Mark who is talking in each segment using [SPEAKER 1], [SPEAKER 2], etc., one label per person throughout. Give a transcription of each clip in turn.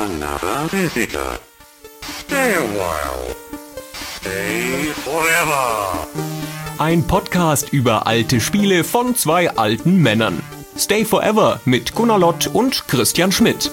[SPEAKER 1] another visitor. Stay a while. Stay forever.
[SPEAKER 2] Ein Podcast über alte Spiele von zwei alten Männern. Stay Forever mit Gunnar Lott und Christian Schmidt.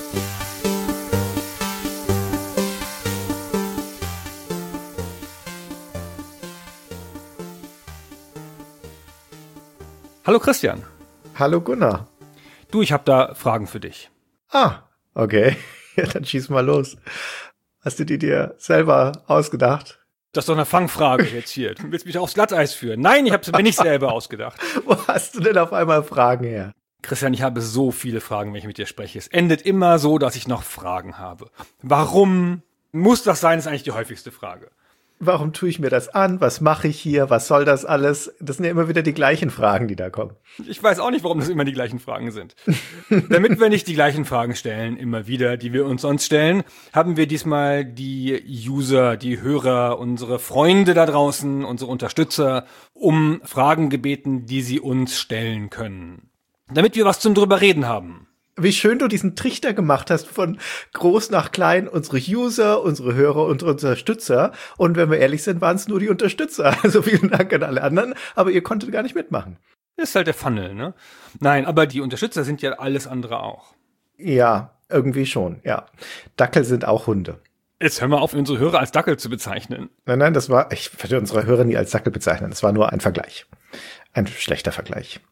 [SPEAKER 3] Hallo Christian.
[SPEAKER 4] Hallo Gunnar.
[SPEAKER 3] Du, ich habe da Fragen für dich.
[SPEAKER 4] Ah, okay. Ja, dann schieß mal los. Hast du die dir selber ausgedacht?
[SPEAKER 3] Das ist doch eine Fangfrage jetzt hier. Du willst mich aufs Glatteis führen. Nein, ich habe es mir nicht selber ausgedacht.
[SPEAKER 4] Wo hast du denn auf einmal Fragen her?
[SPEAKER 3] Christian, ich habe so viele Fragen, wenn ich mit dir spreche. Es endet immer so, dass ich noch Fragen habe. Warum muss das sein, ist eigentlich die häufigste Frage.
[SPEAKER 4] Warum tue ich mir das an? Was mache ich hier? Was soll das alles? Das sind ja immer wieder die gleichen Fragen, die da kommen.
[SPEAKER 3] Ich weiß auch nicht, warum das immer die gleichen Fragen sind. Damit wir nicht die gleichen Fragen stellen, immer wieder, die wir uns sonst stellen, haben wir diesmal die User, die Hörer, unsere Freunde da draußen, unsere Unterstützer, um Fragen gebeten, die sie uns stellen können. Damit wir was zum drüber reden haben.
[SPEAKER 4] Wie schön du diesen Trichter gemacht hast von groß nach klein, unsere User, unsere Hörer und Unterstützer. Und wenn wir ehrlich sind, waren es nur die Unterstützer. Also vielen Dank an alle anderen, aber ihr konntet gar nicht mitmachen.
[SPEAKER 3] Das ist halt der Funnel, ne? Nein, aber die Unterstützer sind ja alles andere auch.
[SPEAKER 4] Ja, irgendwie schon, ja. Dackel sind auch Hunde.
[SPEAKER 3] Jetzt hör mal auf, unsere Hörer als Dackel zu bezeichnen.
[SPEAKER 4] Nein, ich würde unsere Hörer nie als Dackel bezeichnen. Das war nur ein Vergleich. Ein schlechter Vergleich.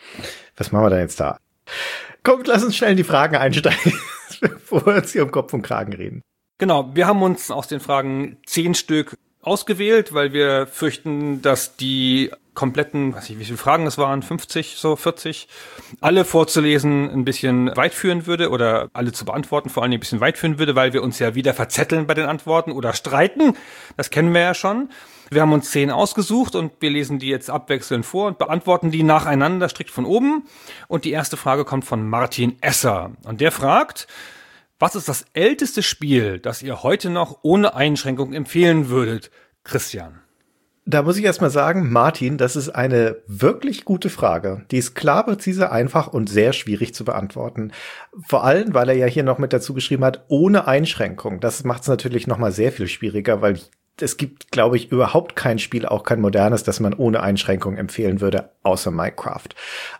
[SPEAKER 4] Was machen wir denn jetzt da? Komm, lass uns schnell in die Fragen einsteigen, bevor wir uns hier um Kopf und Kragen reden.
[SPEAKER 3] Genau, wir haben uns aus den Fragen 10 Stück ausgewählt, weil wir fürchten, dass die kompletten, weiß ich, wie viele Fragen es waren, 50, so 40, alle vorzulesen ein bisschen weit führen würde oder alle zu beantworten vor allem ein bisschen weit führen würde, weil wir uns ja wieder verzetteln bei den Antworten oder streiten. Das kennen wir ja schon. Wir haben uns 10 ausgesucht und wir lesen die jetzt abwechselnd vor und beantworten die nacheinander strikt von oben. Und die erste Frage kommt von Martin Esser. Und der fragt, was ist das älteste Spiel, das ihr heute noch ohne Einschränkung empfehlen würdet? Christian.
[SPEAKER 4] Da muss ich erstmal sagen, Martin, das ist eine wirklich gute Frage. Die ist klar, präzise, einfach und sehr schwierig zu beantworten. Vor allem, weil er ja hier noch mit dazu geschrieben hat, ohne Einschränkung. Das macht es natürlich noch mal sehr viel schwieriger, weil es gibt, glaube ich, überhaupt kein Spiel, auch kein modernes, das man ohne Einschränkung empfehlen würde, außer Minecraft.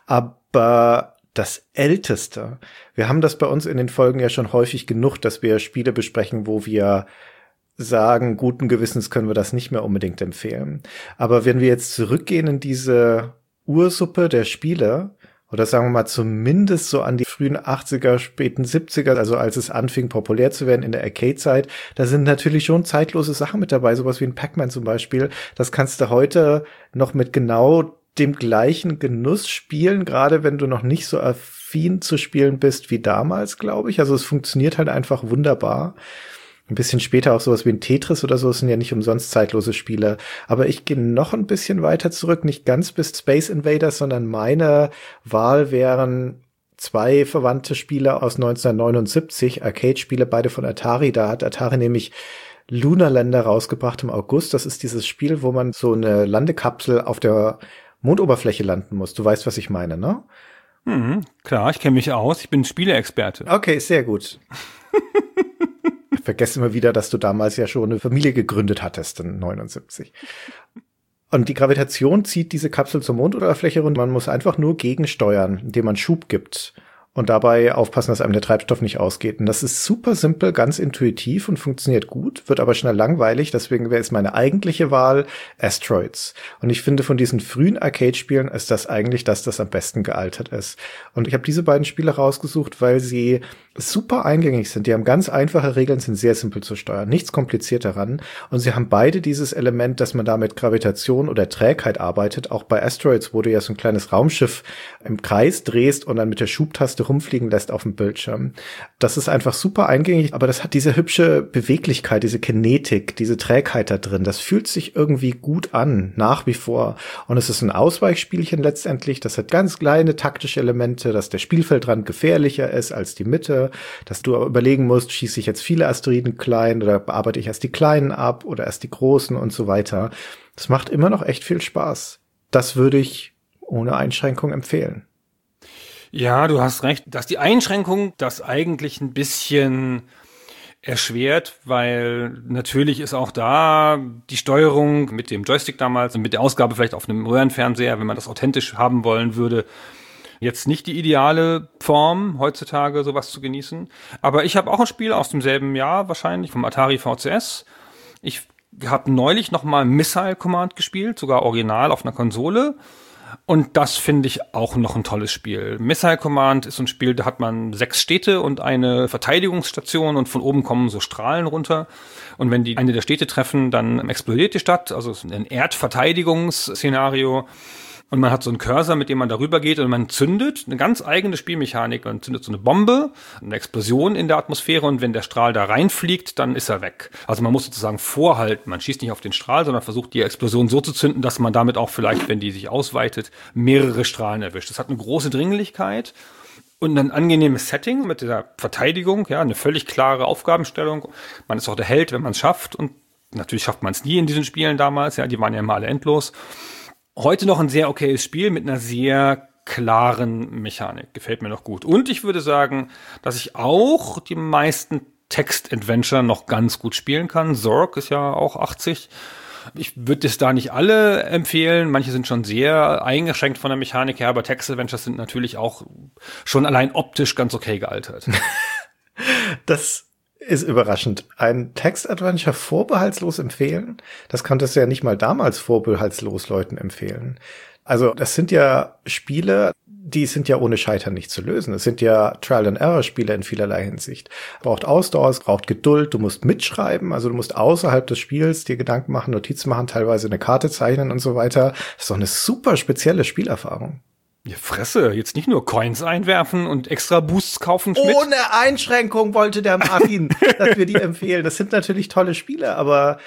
[SPEAKER 4] Aber das Älteste, wir haben das bei uns in den Folgen ja schon häufig genug, dass wir Spiele besprechen, wo wir sagen, guten Gewissens können wir das nicht mehr unbedingt empfehlen. Aber wenn wir jetzt zurückgehen in diese Ursuppe der Spiele, oder sagen wir mal zumindest so an die frühen 80er, späten 70er, also als es anfing populär zu werden in der Arcade-Zeit, da sind natürlich schon zeitlose Sachen mit dabei, sowas wie ein Pac-Man zum Beispiel. Das kannst du heute noch mit genau dem gleichen Genuss spielen, gerade wenn du noch nicht so affin zu spielen bist wie damals, glaube ich. Also es funktioniert halt einfach wunderbar. Ein bisschen später auch sowas wie ein Tetris oder so, das sind ja nicht umsonst zeitlose Spiele. Aber ich gehe noch ein bisschen weiter zurück, nicht ganz bis Space Invaders, sondern meine Wahl wären 2 verwandte Spiele aus 1979, Arcade-Spiele, beide von Atari. Da hat Atari nämlich Lunar Lander rausgebracht im August. Das ist dieses Spiel, wo man so eine Landekapsel auf der Mondoberfläche landen muss. Du weißt, was ich meine, ne?
[SPEAKER 3] Klar, ich kenne mich aus. Ich bin Spieleexperte.
[SPEAKER 4] Okay, sehr gut. Ich vergesse immer wieder, dass du damals ja schon eine Familie gegründet hattest, in 79. Und die Gravitation zieht diese Kapsel zur Mondoberfläche runter. Man muss einfach nur gegensteuern, indem man Schub gibt. Und dabei aufpassen, dass einem der Treibstoff nicht ausgeht. Und das ist super simpel, ganz intuitiv und funktioniert gut, wird aber schnell langweilig. Deswegen wäre es meine eigentliche Wahl Asteroids. Und ich finde, von diesen frühen Arcade-Spielen ist das eigentlich das am besten gealtert ist. Und ich habe diese beiden Spiele rausgesucht, weil sie super eingängig sind. Die haben ganz einfache Regeln, sind sehr simpel zu steuern. Nichts kompliziert daran. Und sie haben beide dieses Element, dass man da mit Gravitation oder Trägheit arbeitet. Auch bei Asteroids, wo du ja so ein kleines Raumschiff im Kreis drehst und dann mit der Schubtaste rumfliegen lässt auf dem Bildschirm. Das ist einfach super eingängig, aber das hat diese hübsche Beweglichkeit, diese Kinetik, diese Trägheit da drin. Das fühlt sich irgendwie gut an, nach wie vor. Und es ist ein Ausweichspielchen letztendlich. Das hat ganz kleine taktische Elemente, dass der Spielfeldrand gefährlicher ist als die Mitte, dass du überlegen musst, schieße ich jetzt viele Asteroiden klein oder bearbeite ich erst die kleinen ab oder erst die großen und so weiter. Das macht immer noch echt viel Spaß. Das würde ich ohne Einschränkung empfehlen.
[SPEAKER 3] Ja, du hast recht, dass die Einschränkung das eigentlich ein bisschen erschwert, weil natürlich ist auch da die Steuerung mit dem Joystick damals und mit der Ausgabe vielleicht auf einem Röhrenfernseher, wenn man das authentisch haben wollen würde, jetzt nicht die ideale Form, heutzutage sowas zu genießen. Aber ich habe auch ein Spiel aus demselben Jahr wahrscheinlich, vom Atari VCS. Ich habe neulich nochmal Missile Command gespielt, sogar original auf einer Konsole. Und das finde ich auch noch ein tolles Spiel. Missile Command ist so ein Spiel, da hat man 6 Städte und eine Verteidigungsstation und von oben kommen so Strahlen runter. Und wenn die eine der Städte treffen, dann explodiert die Stadt. Also es ist ein Erdverteidigungsszenario. Und man hat so einen Cursor, mit dem man darüber geht und man zündet eine ganz eigene Spielmechanik. Man zündet so eine Bombe, eine Explosion in der Atmosphäre und wenn der Strahl da reinfliegt, dann ist er weg. Also man muss sozusagen vorhalten. Man schießt nicht auf den Strahl, sondern versucht die Explosion so zu zünden, dass man damit auch vielleicht, wenn die sich ausweitet, mehrere Strahlen erwischt. Das hat eine große Dringlichkeit und ein angenehmes Setting mit der Verteidigung, ja, eine völlig klare Aufgabenstellung. Man ist auch der Held, wenn man es schafft und natürlich schafft man es nie in diesen Spielen damals, ja, die waren ja immer alle endlos. Heute noch ein sehr okayes Spiel mit einer sehr klaren Mechanik. Gefällt mir noch gut. Und ich würde sagen, dass ich auch die meisten Text-Adventure noch ganz gut spielen kann. Zork ist ja auch 80. Ich würde es da nicht alle empfehlen. Manche sind schon sehr eingeschränkt von der Mechanik her, aber Text-Adventures sind natürlich auch schon allein optisch ganz okay gealtert.
[SPEAKER 4] Das ist überraschend. Ein Text-Adventure vorbehaltslos empfehlen? Das konntest du ja nicht mal damals vorbehaltslos Leuten empfehlen. Also das sind ja Spiele, die sind ja ohne Scheitern nicht zu lösen. Es sind ja Trial-and-Error-Spiele in vielerlei Hinsicht. Braucht Ausdauer, es braucht Geduld, du musst mitschreiben, also du musst außerhalb des Spiels dir Gedanken machen, Notizen machen, teilweise eine Karte zeichnen und so weiter. Das ist doch eine super spezielle Spielerfahrung.
[SPEAKER 3] Ja, Fresse, jetzt nicht nur Coins einwerfen und extra Boosts kaufen, Schmidt.
[SPEAKER 4] Ohne Einschränkung wollte der Martin, dass wir die empfehlen. Das sind natürlich tolle Spiele, aber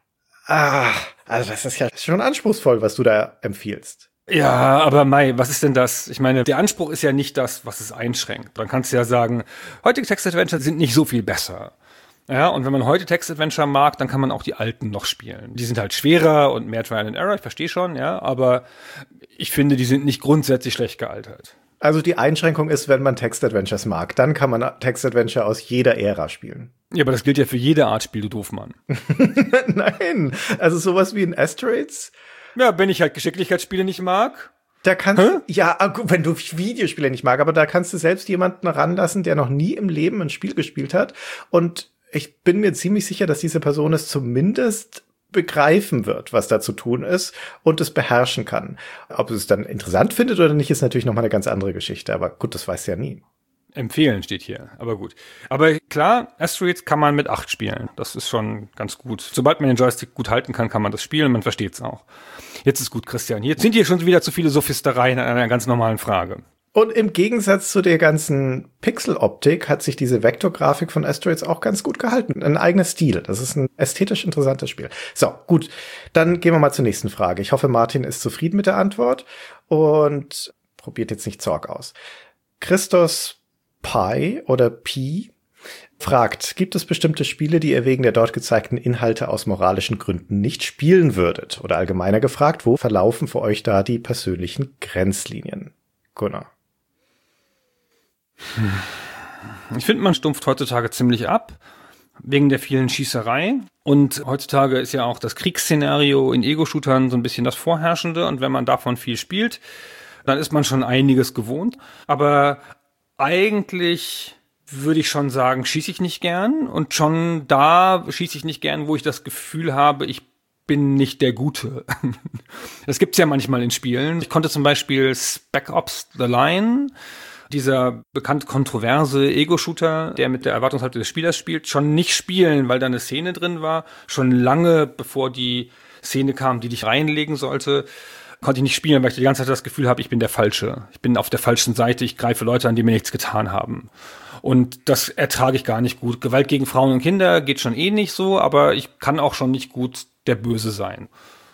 [SPEAKER 4] also das ist ja schon anspruchsvoll, was du da empfiehlst.
[SPEAKER 3] Ja, aber Mai, was ist denn das? Ich meine, der Anspruch ist ja nicht das, was es einschränkt. Dann kannst du ja sagen, heutige Text-Adventure sind nicht so viel besser. Ja, und wenn man heute Text-Adventure mag, dann kann man auch die alten noch spielen. Die sind halt schwerer und mehr Trial and Error, ich verstehe schon, ja, aber ich finde, die sind nicht grundsätzlich schlecht gealtert.
[SPEAKER 4] Also die Einschränkung ist, wenn man Text-Adventures mag, dann kann man Text-Adventure aus jeder Ära spielen.
[SPEAKER 3] Ja, aber das gilt ja für jede Art Spiel, du Doofmann.
[SPEAKER 4] Nein, also sowas wie in Asteroids.
[SPEAKER 3] Ja, wenn ich halt Geschicklichkeitsspiele nicht mag.
[SPEAKER 4] Da kannst wenn du Videospiele nicht magst, aber da kannst du selbst jemanden ranlassen, der noch nie im Leben ein Spiel gespielt hat. Und ich bin mir ziemlich sicher, dass diese Person es zumindest begreifen wird, was da zu tun ist und es beherrschen kann. Ob es dann interessant findet oder nicht, ist natürlich noch mal eine ganz andere Geschichte. Aber gut, das weißt du ja nie.
[SPEAKER 3] Empfehlen steht hier, aber gut. Aber klar, Asteroids kann man mit 8 spielen. Das ist schon ganz gut. Sobald man den Joystick gut halten kann, kann man das spielen. Man versteht es auch. Jetzt ist gut, Christian. Jetzt sind hier schon wieder zu viele Sophistereien an einer ganz normalen Frage.
[SPEAKER 4] Und im Gegensatz zu der ganzen Pixel-Optik hat sich diese Vektorgrafik von Asteroids auch ganz gut gehalten. Ein eigener Stil. Das ist ein ästhetisch interessantes Spiel. So, gut. Dann gehen wir mal zur nächsten Frage. Ich hoffe, Martin ist zufrieden mit der Antwort und probiert jetzt nicht Zorg aus. Christos Pi oder Pi fragt, gibt es bestimmte Spiele, die ihr wegen der dort gezeigten Inhalte aus moralischen Gründen nicht spielen würdet? Oder allgemeiner gefragt, wo verlaufen für euch da die persönlichen Grenzlinien? Gunnar.
[SPEAKER 3] Ich finde, man stumpft heutzutage ziemlich ab, wegen der vielen Schießerei. Und heutzutage ist ja auch das Kriegsszenario in Ego-Shootern so ein bisschen das Vorherrschende. Und wenn man davon viel spielt, dann ist man schon einiges gewohnt. Aber eigentlich würde ich schon sagen, schieße ich nicht gern. Und schon da schieße ich nicht gern, wo ich das Gefühl habe, ich bin nicht der Gute. Das gibt's ja manchmal in Spielen. Ich konnte zum Beispiel Spec Ops The Line, dieser bekannt kontroverse Ego-Shooter, der mit der Erwartungshaltung des Spielers spielt, schon nicht spielen, weil da eine Szene drin war. Schon lange bevor die Szene kam, die dich reinlegen sollte, konnte ich nicht spielen, weil ich die ganze Zeit das Gefühl habe, ich bin der Falsche. Ich bin auf der falschen Seite, ich greife Leute an, die mir nichts getan haben. Und das ertrage ich gar nicht gut. Gewalt gegen Frauen und Kinder geht schon eh nicht so, aber ich kann auch schon nicht gut der Böse sein.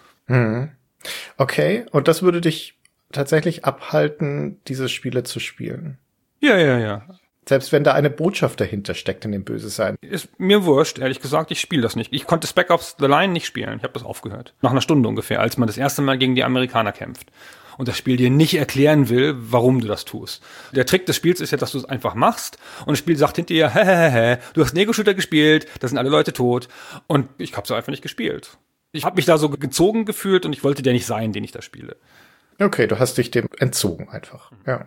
[SPEAKER 4] Okay, und das würde dich tatsächlich abhalten, diese Spiele zu spielen?
[SPEAKER 3] Ja.
[SPEAKER 4] Selbst wenn da eine Botschaft dahinter steckt in dem Bösesein.
[SPEAKER 3] Ist mir wurscht, ehrlich gesagt, ich spiele das nicht. Ich konnte Spec Ops The Line nicht spielen, ich habe das aufgehört. Nach einer Stunde ungefähr, als man das erste Mal gegen die Amerikaner kämpft. Und das Spiel dir nicht erklären will, warum du das tust. Der Trick des Spiels ist ja, dass du es einfach machst und das Spiel sagt hinter dir, du hast einen Ego-Shooter gespielt, da sind alle Leute tot und ich habe es einfach nicht gespielt. Ich habe mich da so gezogen gefühlt und ich wollte der nicht sein, den ich da spiele.
[SPEAKER 4] Okay, du hast dich dem entzogen einfach. Ja.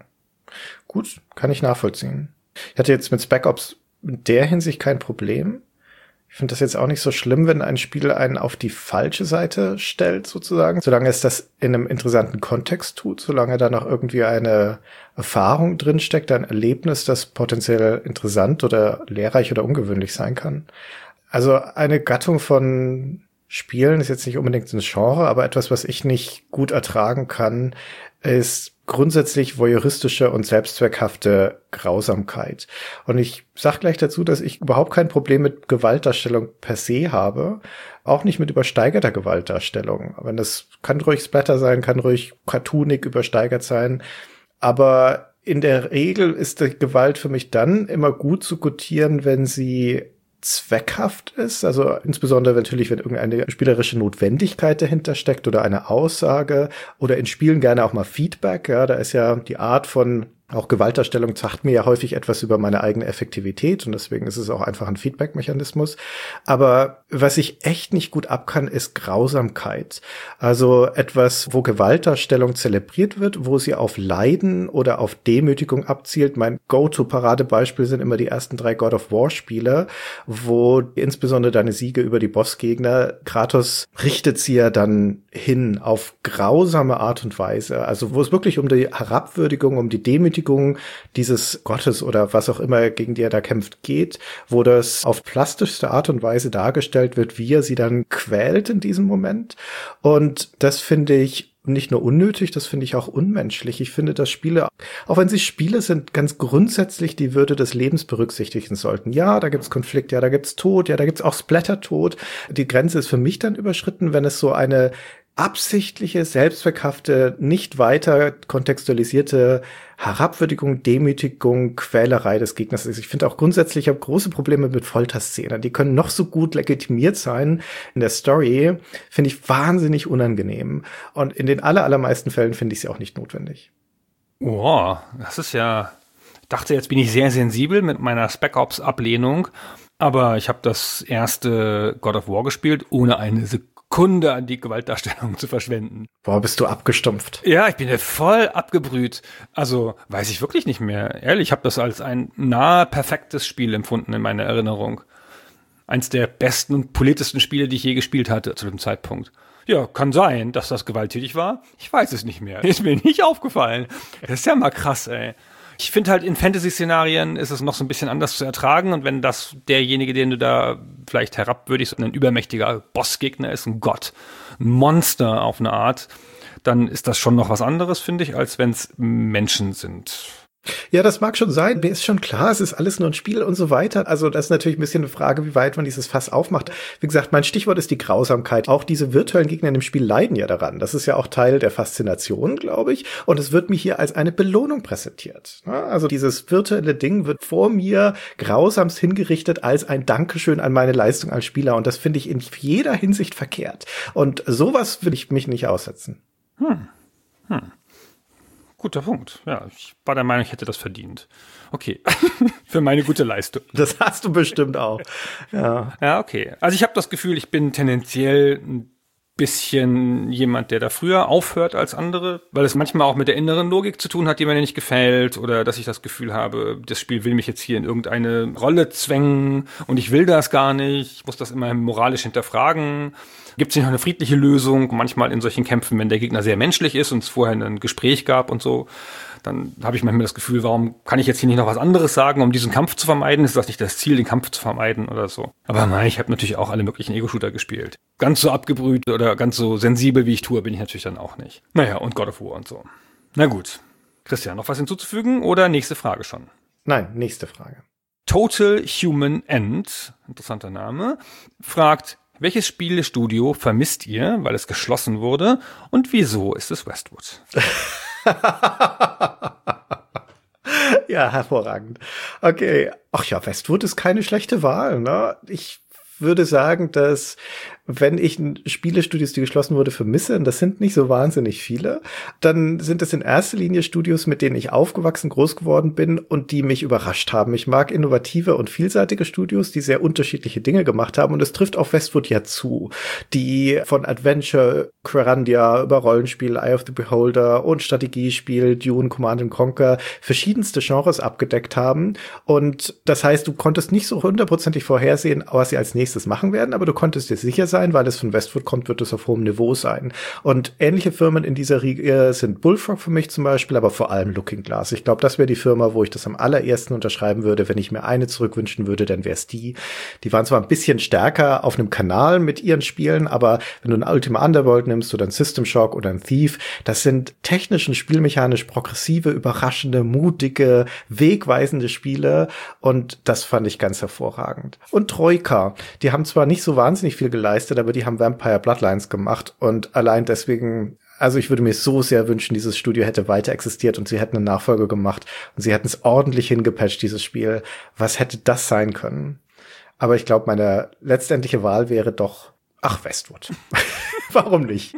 [SPEAKER 4] Gut, kann ich nachvollziehen. Ich hatte jetzt mit Spec Ops in der Hinsicht kein Problem. Ich finde das jetzt auch nicht so schlimm, wenn ein Spiel einen auf die falsche Seite stellt, sozusagen. Solange es das in einem interessanten Kontext tut, solange da noch irgendwie eine Erfahrung drinsteckt, ein Erlebnis, das potenziell interessant oder lehrreich oder ungewöhnlich sein kann. Also eine Gattung von Spielen ist jetzt nicht unbedingt ein Genre, aber etwas, was ich nicht gut ertragen kann, ist grundsätzlich voyeuristische und selbstzweckhafte Grausamkeit. Und ich sag gleich dazu, dass ich überhaupt kein Problem mit Gewaltdarstellung per se habe, auch nicht mit übersteigerter Gewaltdarstellung. Aber das kann ruhig Splatter sein, kann ruhig cartoonig übersteigert sein, aber in der Regel ist die Gewalt für mich dann immer gut zu gutieren, wenn sie zweckhaft ist, also insbesondere natürlich, wenn irgendeine spielerische Notwendigkeit dahinter steckt oder eine Aussage oder in Spielen gerne auch mal Feedback, ja, da ist ja die Art von auch Gewaltdarstellung sagt mir ja häufig etwas über meine eigene Effektivität und deswegen ist es auch einfach ein Feedback-Mechanismus. Aber was ich echt nicht gut ab kann, ist Grausamkeit. Also etwas, wo Gewaltdarstellung zelebriert wird, wo sie auf Leiden oder auf Demütigung abzielt. Mein Go-To-Paradebeispiel sind immer die ersten 3 God of War-Spiele, wo insbesondere deine Siege über die Bossgegner, Kratos richtet sie ja dann hin auf grausame Art und Weise. Also wo es wirklich um die Herabwürdigung, um die Demütigung dieses Gottes oder was auch immer, gegen die er da kämpft, geht, wo das auf plastischste Art und Weise dargestellt wird, wie er sie dann quält in diesem Moment. Und das finde ich nicht nur unnötig, das finde ich auch unmenschlich. Ich finde, dass Spiele, auch wenn sie Spiele sind, ganz grundsätzlich die Würde des Lebens berücksichtigen sollten. Ja, da gibt's Konflikt, ja, da gibt's Tod, ja, da gibt's auch Splatter-Tod. Die Grenze ist für mich dann überschritten, wenn es so eine absichtliche, selbstzweckhafte, nicht weiter kontextualisierte Herabwürdigung, Demütigung, Quälerei des Gegners ist. Ich finde auch grundsätzlich, ich habe große Probleme mit Folterszenen. Die können noch so gut legitimiert sein in der Story, finde ich wahnsinnig unangenehm. Und in den allermeisten Fällen finde ich sie auch nicht notwendig.
[SPEAKER 3] Oh, das ist ja, ich dachte, jetzt bin ich sehr sensibel mit meiner Spec Ops Ablehnung, aber ich habe das erste God of War gespielt, ohne eine Sekunde an die Gewaltdarstellung zu verschwenden.
[SPEAKER 4] Boah, bist du abgestumpft.
[SPEAKER 3] Ja, ich bin ja voll abgebrüht. Also, weiß ich wirklich nicht mehr. Ehrlich, ich habe das als ein nahe perfektes Spiel empfunden in meiner Erinnerung. Eins der besten und politischsten Spiele, die ich je gespielt hatte zu dem Zeitpunkt. Ja, kann sein, dass das gewalttätig war. Ich weiß es nicht mehr. Ist mir nicht aufgefallen. Das ist ja mal krass, ey. Ich finde halt, in Fantasy-Szenarien ist es noch so ein bisschen anders zu ertragen. Und wenn das derjenige, den du da vielleicht herabwürdigst, ein übermächtiger Bossgegner ist, ein Gott, ein Monster auf eine Art, dann ist das schon noch was anderes, finde ich, als wenn es Menschen sind.
[SPEAKER 4] Ja, das mag schon sein. Mir ist schon klar, es ist alles nur ein Spiel und so weiter. Also das ist natürlich ein bisschen eine Frage, wie weit man dieses Fass aufmacht. Wie gesagt, mein Stichwort ist die Grausamkeit. Auch diese virtuellen Gegner in dem Spiel leiden ja daran. Das ist ja auch Teil der Faszination, glaube ich. Und es wird mir hier als eine Belohnung präsentiert. Also dieses virtuelle Ding wird vor mir grausamst hingerichtet als ein Dankeschön an meine Leistung als Spieler. Und das finde ich in jeder Hinsicht verkehrt. Und sowas will ich mich nicht aussetzen.
[SPEAKER 3] Guter Punkt. Ja, ich war der Meinung, ich hätte das verdient. Okay. Für meine gute Leistung.
[SPEAKER 4] Das hast du bestimmt auch.
[SPEAKER 3] Ja, okay. Also ich habe das Gefühl, ich bin tendenziell ein bisschen jemand, der da früher aufhört als andere, weil es manchmal auch mit der inneren Logik zu tun hat, die mir nicht gefällt, oder dass ich das Gefühl habe, das Spiel will mich jetzt hier in irgendeine Rolle zwängen und ich will das gar nicht. Ich muss das immer moralisch hinterfragen. Gibt es nicht noch eine friedliche Lösung? Manchmal in solchen Kämpfen, wenn der Gegner sehr menschlich ist und es vorher ein Gespräch gab und so, dann habe ich manchmal das Gefühl, warum kann ich jetzt hier nicht noch was anderes sagen, um diesen Kampf zu vermeiden? Ist das nicht das Ziel, den Kampf zu vermeiden oder so? Aber nein, ich habe natürlich auch alle möglichen Ego-Shooter gespielt. Ganz so abgebrüht oder ganz so sensibel, wie ich tue, bin ich natürlich dann auch nicht. Naja, und God of War und so. Na gut. Christian, noch was hinzuzufügen oder nächste Frage schon?
[SPEAKER 4] Nein, nächste Frage.
[SPEAKER 3] Total Human End, interessanter Name, fragt, welches Spielestudio vermisst ihr, weil es geschlossen wurde, und wieso ist es Westwood?
[SPEAKER 4] Ja, Ja, hervorragend. Okay. Ach ja, Westwood ist keine schlechte Wahl, ne? Ich würde sagen, dass wenn ich Spielestudios, die geschlossen wurde, vermisse, und das sind nicht so wahnsinnig viele, dann sind es in erster Linie Studios, mit denen ich aufgewachsen, groß geworden bin und die mich überrascht haben. Ich mag innovative und vielseitige Studios, die sehr unterschiedliche Dinge gemacht haben, und es trifft auf Westwood ja zu, die von Adventure, Quarandia über Rollenspiel, Eye of the Beholder und Strategiespiel, Dune, Command & Conquer verschiedenste Genres abgedeckt haben, und das heißt, du konntest nicht so hundertprozentig vorhersehen, was sie als nächstes machen werden, aber du konntest dir sicher sein, weil es von Westwood kommt, wird es auf hohem Niveau sein. Und ähnliche Firmen in dieser Riege sind Bullfrog für mich zum Beispiel, aber vor allem Looking Glass. Ich glaube, das wäre die Firma, wo ich das am allerersten unterschreiben würde. Wenn ich mir eine zurückwünschen würde, dann wäre es die. Die waren zwar ein bisschen stärker auf einem Kanal mit ihren Spielen, aber wenn du ein Ultima Underworld nimmst oder ein System Shock oder ein Thief, das sind technisch und spielmechanisch progressive, überraschende, mutige, wegweisende Spiele, und das fand ich ganz hervorragend. Und Troika, die haben zwar nicht so wahnsinnig viel geleistet, aber die haben Vampire Bloodlines gemacht, und allein deswegen, also ich würde mir so sehr wünschen, dieses Studio hätte weiter existiert und sie hätten eine Nachfolge gemacht und sie hätten es ordentlich hingepatcht, dieses Spiel. Was hätte das sein können? Aber ich glaube, meine letztendliche Wahl wäre doch, Westwood. Warum nicht?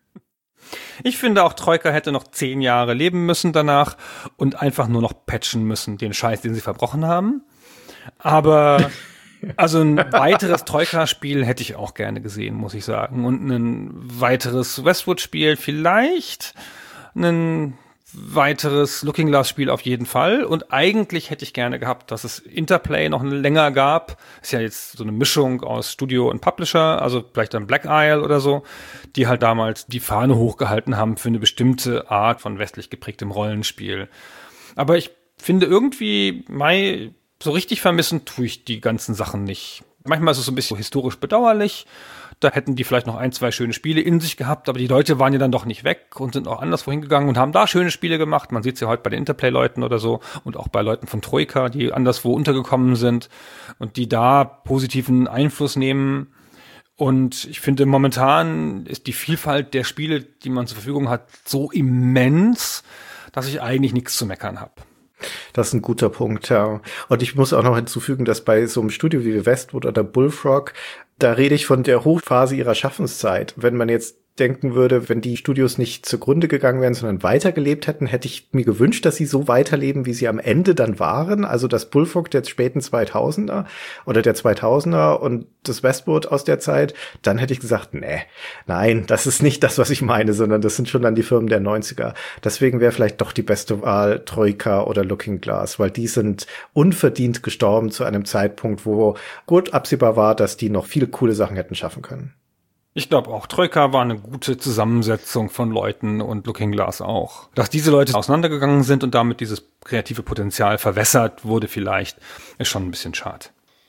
[SPEAKER 3] Ich finde auch, Troika hätte noch 10 Jahre leben müssen danach und einfach nur noch patchen müssen, den Scheiß, den sie verbrochen haben. Aber also ein weiteres Troika-Spiel hätte ich auch gerne gesehen, muss ich sagen. Und ein weiteres Westwood-Spiel vielleicht, ein weiteres Looking Glass-Spiel auf jeden Fall. Und eigentlich hätte ich gerne gehabt, dass es Interplay noch länger gab. Ist ja jetzt so eine Mischung aus Studio und Publisher, also vielleicht dann Black Isle oder so, die halt damals die Fahne hochgehalten haben für eine bestimmte Art von westlich geprägtem Rollenspiel. Aber ich finde irgendwie, so richtig vermissen tue ich die ganzen Sachen nicht. Manchmal ist es so ein bisschen historisch bedauerlich. Da hätten die vielleicht noch 1, 2 schöne Spiele in sich gehabt, aber die Leute waren ja dann doch nicht weg und sind auch anderswo hingegangen und haben da schöne Spiele gemacht. Man sieht es ja heute bei den Interplay-Leuten oder so und auch bei Leuten von Troika, die anderswo untergekommen sind und die da positiven Einfluss nehmen. Und ich finde, momentan ist die Vielfalt der Spiele, die man zur Verfügung hat, so immens, dass ich eigentlich nichts zu meckern habe.
[SPEAKER 4] Das ist ein guter Punkt, ja. Und ich muss auch noch hinzufügen, dass bei so einem Studio wie Westwood oder Bullfrog, da rede ich von der Hochphase ihrer Schaffenszeit. Wenn man jetzt denken würde, wenn die Studios nicht zugrunde gegangen wären, sondern weitergelebt hätten, hätte ich mir gewünscht, dass sie so weiterleben, wie sie am Ende dann waren. Also das Bullfrog der späten 2000er oder der 2000er und das Westwood aus der Zeit, dann hätte ich gesagt, nein, das ist nicht das, was ich meine, sondern das sind schon dann die Firmen der 90er. Deswegen wäre vielleicht doch die beste Wahl Troika oder Looking Glass, weil die sind unverdient gestorben zu einem Zeitpunkt, wo gut absehbar war, dass die noch viele coole Sachen hätten schaffen können.
[SPEAKER 3] Ich glaube auch, Troika war eine gute Zusammensetzung von Leuten und Looking Glass auch. Dass diese Leute auseinandergegangen sind und damit dieses kreative Potenzial verwässert wurde vielleicht, ist schon ein bisschen schade.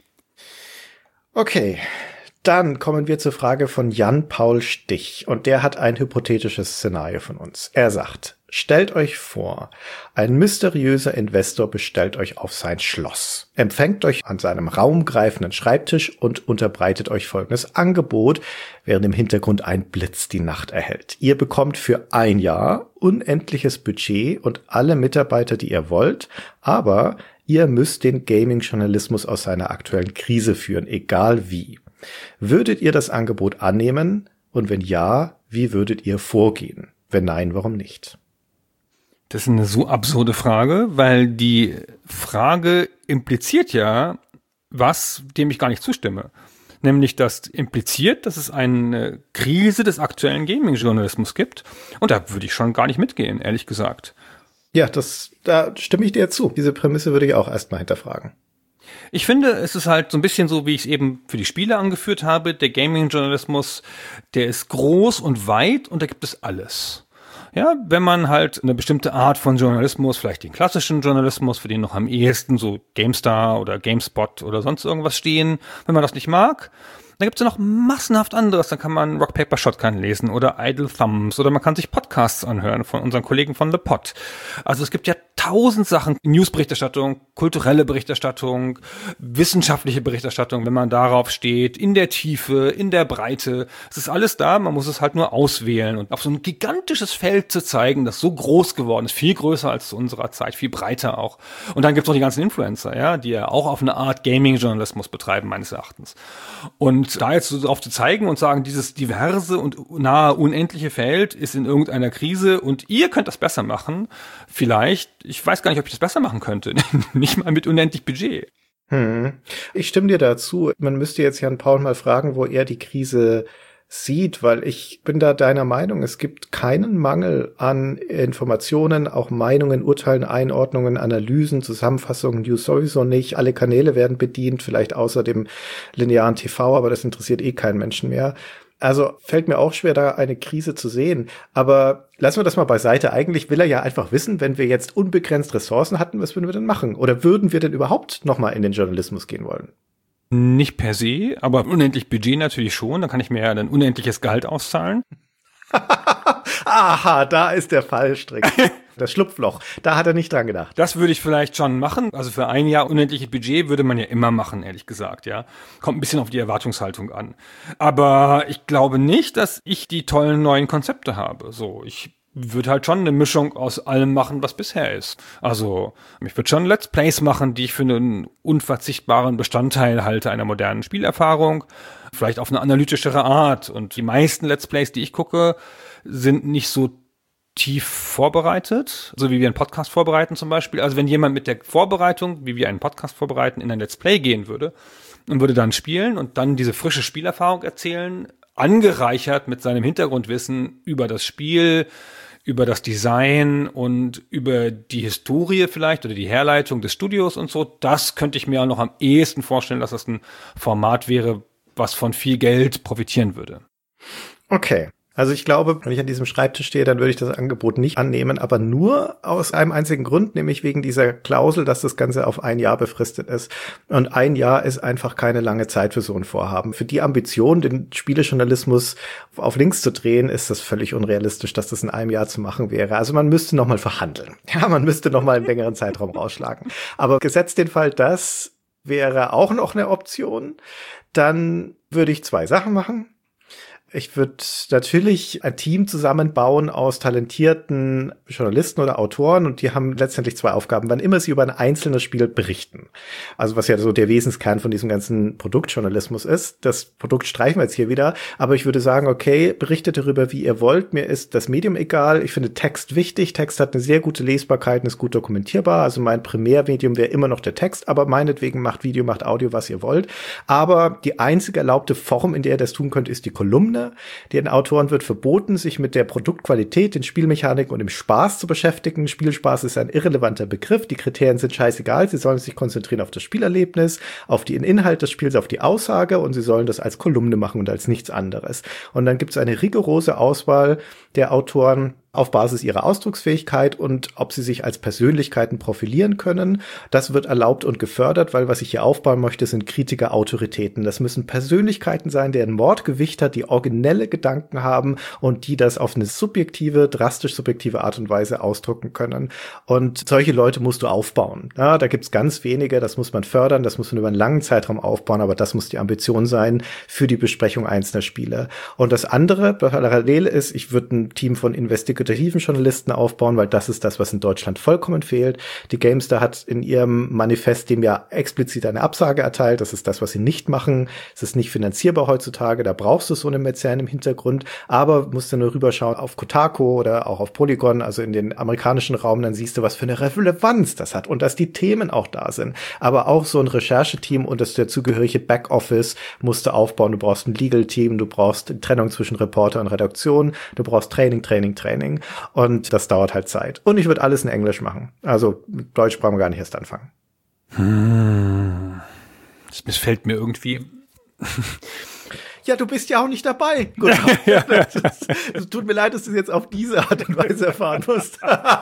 [SPEAKER 4] Okay, dann kommen wir zur Frage von Jan-Paul Stich und der hat ein hypothetisches Szenario von uns. Er sagt, stellt euch vor, ein mysteriöser Investor bestellt euch auf sein Schloss, empfängt euch an seinem raumgreifenden Schreibtisch und unterbreitet euch folgendes Angebot, während im Hintergrund ein Blitz die Nacht erhellt. Ihr bekommt für 1 Jahr unendliches Budget und alle Mitarbeiter, die ihr wollt, aber ihr müsst den Gaming-Journalismus aus seiner aktuellen Krise führen, egal wie. Würdet ihr das Angebot annehmen? Und wenn ja, wie würdet ihr vorgehen? Wenn nein, warum nicht?
[SPEAKER 3] Das ist eine so absurde Frage, weil die Frage impliziert ja was, dem ich gar nicht zustimme. Nämlich, das impliziert, dass es eine Krise des aktuellen Gaming-Journalismus gibt. Und da würde ich schon gar nicht mitgehen, ehrlich gesagt.
[SPEAKER 4] Ja, da stimme ich dir zu. Diese Prämisse würde ich auch erstmal hinterfragen.
[SPEAKER 3] Ich finde, es ist halt so ein bisschen so, wie ich es eben für die Spiele angeführt habe. Der Gaming-Journalismus, der ist groß und weit und da gibt es alles. Ja, wenn man halt eine bestimmte Art von Journalismus, vielleicht den klassischen Journalismus, für den noch am ehesten so GameStar oder GameSpot oder sonst irgendwas stehen, wenn man das nicht mag, dann gibt es ja noch massenhaft anderes. Dann kann man Rock, Paper, Shotgun lesen oder Idle Thumbs oder man kann sich Podcasts anhören von unseren Kollegen von The Pod. Also es gibt ja 1000 Sachen, Newsberichterstattung, kulturelle Berichterstattung, wissenschaftliche Berichterstattung, wenn man darauf steht, in der Tiefe, in der Breite. Es ist alles da, man muss es halt nur auswählen und auf so ein gigantisches Feld zu zeigen, das so groß geworden ist, viel größer als zu unserer Zeit, viel breiter auch. Und dann gibt's noch die ganzen Influencer, ja, die ja auch auf eine Art Gaming-Journalismus betreiben, meines Erachtens. Und da jetzt so drauf zu zeigen und sagen, dieses diverse und nahe unendliche Feld ist in irgendeiner Krise und ihr könnt das besser machen, vielleicht, ich weiß gar nicht, ob ich das besser machen könnte, nicht mal mit unendlich Budget.
[SPEAKER 4] Ich stimme dir dazu. Man müsste jetzt Jan Paul mal fragen, wo er die Krise sieht, weil ich bin da deiner Meinung, es gibt keinen Mangel an Informationen, auch Meinungen, Urteilen, Einordnungen, Analysen, Zusammenfassungen, News sowieso nicht. Alle Kanäle werden bedient, vielleicht außer dem linearen TV, aber das interessiert eh keinen Menschen mehr. Also fällt mir auch schwer, da eine Krise zu sehen. Aber lassen wir das mal beiseite. Eigentlich will er ja einfach wissen, wenn wir jetzt unbegrenzt Ressourcen hatten, was würden wir denn machen? Oder würden wir denn überhaupt noch mal in den Journalismus gehen wollen?
[SPEAKER 3] Nicht per se, aber unendlich Budget natürlich schon. Dann kann ich mir ja ein unendliches Gehalt auszahlen.
[SPEAKER 4] Aha, da ist der Fallstrick. Das Schlupfloch. Da hat er nicht dran gedacht.
[SPEAKER 3] Das würde ich vielleicht schon machen. Also für ein Jahr unendliches Budget würde man ja immer machen, ehrlich gesagt, ja. Kommt ein bisschen auf die Erwartungshaltung an. Aber ich glaube nicht, dass ich die tollen neuen Konzepte habe. So, ich würde halt schon eine Mischung aus allem machen, was bisher ist. Also, ich würde schon Let's Plays machen, die ich für einen unverzichtbaren Bestandteil halte einer modernen Spielerfahrung. Vielleicht auf eine analytischere Art. Und die meisten Let's Plays, die ich gucke, sind nicht so tief vorbereitet, so wie wir einen Podcast vorbereiten zum Beispiel. Also wenn jemand mit der Vorbereitung, wie wir einen Podcast vorbereiten, in ein Let's Play gehen würde und würde dann spielen und dann diese frische Spielerfahrung erzählen, angereichert mit seinem Hintergrundwissen über das Spiel, über das Design und über die Historie vielleicht oder die Herleitung des Studios und so, das könnte ich mir auch noch am ehesten vorstellen, dass das ein Format wäre, was von viel Geld profitieren würde.
[SPEAKER 4] Okay. Also ich glaube, wenn ich an diesem Schreibtisch stehe, dann würde ich das Angebot nicht annehmen, aber nur aus einem einzigen Grund, nämlich wegen dieser Klausel, dass das Ganze auf ein Jahr befristet ist. Und ein Jahr ist einfach keine lange Zeit für so ein Vorhaben. Für die Ambition, den Spielejournalismus auf links zu drehen, ist das völlig unrealistisch, dass das in einem Jahr zu machen wäre. Also man müsste noch mal verhandeln. Ja, man müsste noch mal einen längeren Zeitraum rausschlagen. Aber gesetzt den Fall, das wäre auch noch eine Option, dann würde ich 2 Sachen machen. Ich würde natürlich ein Team zusammenbauen aus talentierten Journalisten oder Autoren und die haben letztendlich 2 Aufgaben, wann immer sie über ein einzelnes Spiel berichten. Also was ja so der Wesenskern von diesem ganzen Produktjournalismus ist. Das Produkt streichen wir jetzt hier wieder, aber ich würde sagen, okay, berichtet darüber, wie ihr wollt. Mir ist das Medium egal. Ich finde Text wichtig. Text hat eine sehr gute Lesbarkeit und ist gut dokumentierbar. Also mein Primärmedium wäre immer noch der Text, aber meinetwegen macht Video, macht Audio, was ihr wollt. Aber die einzige erlaubte Form, in der ihr das tun könnt, ist die Kolumne. Den Autoren wird verboten, sich mit der Produktqualität, den Spielmechaniken und dem Spaß zu beschäftigen. Spielspaß ist ein irrelevanter Begriff. Die Kriterien sind scheißegal. Sie sollen sich konzentrieren auf das Spielerlebnis, auf den Inhalt des Spiels, auf die Aussage und sie sollen das als Kolumne machen und als nichts anderes. Und dann gibt es eine rigorose Auswahl der Autoren auf Basis ihrer Ausdrucksfähigkeit und ob sie sich als Persönlichkeiten profilieren können. Das wird erlaubt und gefördert, weil was ich hier aufbauen möchte, sind Kritiker-Autoritäten. Das müssen Persönlichkeiten sein, deren Mordgewicht hat, die originelle Gedanken haben und die das auf eine subjektive, drastisch subjektive Art und Weise ausdrücken können. Und solche Leute musst du aufbauen. Ja, da gibt's ganz wenige, das muss man fördern, das muss man über einen langen Zeitraum aufbauen, aber das muss die Ambition sein für die Besprechung einzelner Spiele. Und das andere, parallel ist, ich würde ein Team von investigativen Journalisten aufbauen, weil das ist das, was in Deutschland vollkommen fehlt. Die GameStar hat in ihrem Manifest dem ja explizit eine Absage erteilt. Das ist das, was sie nicht machen. Es ist nicht finanzierbar heutzutage. Da brauchst du so eine Mäzen im Hintergrund. Aber musst du nur rüberschauen auf Kotaku oder auch auf Polygon, also in den amerikanischen Raum, dann siehst du, was für eine Relevanz das hat und dass die Themen auch da sind. Aber auch so ein Rechercheteam und das dazugehörige Backoffice musst du aufbauen. Du brauchst ein Legal-Team, du brauchst Trennung zwischen Reporter und Redaktion, du brauchst Training. Und das dauert halt Zeit. Und ich würde alles in Englisch machen. Also mit Deutsch brauchen wir gar nicht erst anfangen.
[SPEAKER 3] Das missfällt mir irgendwie.
[SPEAKER 4] Ja, du bist ja auch nicht dabei. Gut. Es tut mir leid, dass du es jetzt auf diese Art und Weise erfahren musst.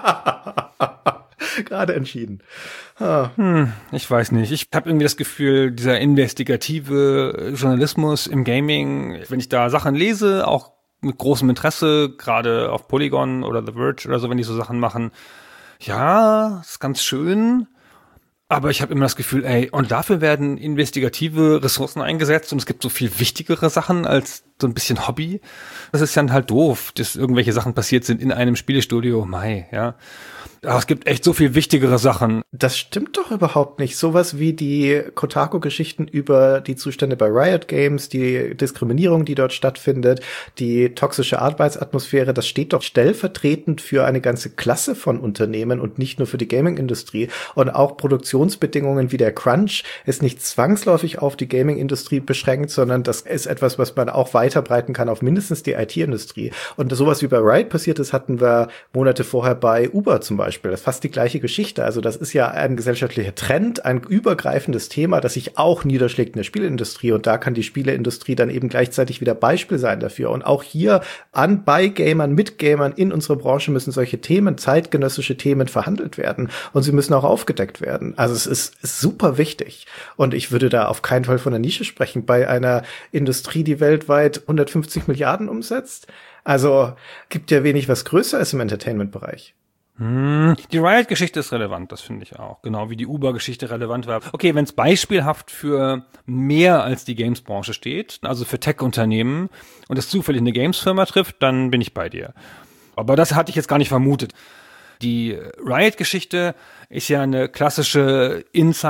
[SPEAKER 4] Gerade entschieden.
[SPEAKER 3] Ich weiß nicht. Ich habe irgendwie das Gefühl, dieser investigative Journalismus im Gaming, wenn ich da Sachen lese, auch mit großem Interesse, gerade auf Polygon oder The Verge oder so, wenn die so Sachen machen. ja, ist ganz schön, aber ich habe immer das Gefühl, und dafür werden investigative Ressourcen eingesetzt und es gibt so viel wichtigere Sachen als so ein bisschen Hobby. Das ist dann halt doof, dass irgendwelche Sachen passiert sind in einem Spielestudio. Ja. Aber es gibt echt so viel wichtigere Sachen.
[SPEAKER 4] Das stimmt doch überhaupt nicht. Sowas wie die Kotaku-Geschichten über die Zustände bei Riot Games, die Diskriminierung, die dort stattfindet, die toxische Arbeitsatmosphäre, das steht doch stellvertretend für eine ganze Klasse von Unternehmen und nicht nur für die Gaming-Industrie. Und auch Produktionsbedingungen wie der Crunch ist nicht zwangsläufig auf die Gaming-Industrie beschränkt, sondern das ist etwas, was man auch weiterbreiten kann auf mindestens die IT-Industrie. Und sowas wie bei Riot passiert ist, hatten wir Monate vorher bei Uber zum Beispiel. Das ist fast die gleiche Geschichte. Also das ist ja ein gesellschaftlicher Trend, ein übergreifendes Thema, das sich auch niederschlägt in der Spieleindustrie. Und da kann die Spieleindustrie dann eben gleichzeitig wieder Beispiel sein dafür. Und auch hier bei Gamern, mit Gamern in unserer Branche müssen solche Themen, zeitgenössische Themen verhandelt werden. Und sie müssen auch aufgedeckt werden. Also es ist super wichtig. Und ich würde da auf keinen Fall von einer Nische sprechen. Bei einer Industrie, die weltweit 150 Milliarden umsetzt. Also gibt ja wenig was größer ist im Entertainment-Bereich.
[SPEAKER 3] Die Riot-Geschichte ist relevant, das finde ich auch. Genau wie die Uber-Geschichte relevant war. Okay, wenn es beispielhaft für mehr als die Games-Branche steht, also für Tech-Unternehmen und es zufällig eine Games-Firma trifft, dann bin ich bei dir. Aber das hatte ich jetzt gar nicht vermutet. Die Riot-Geschichte ist ja eine klassische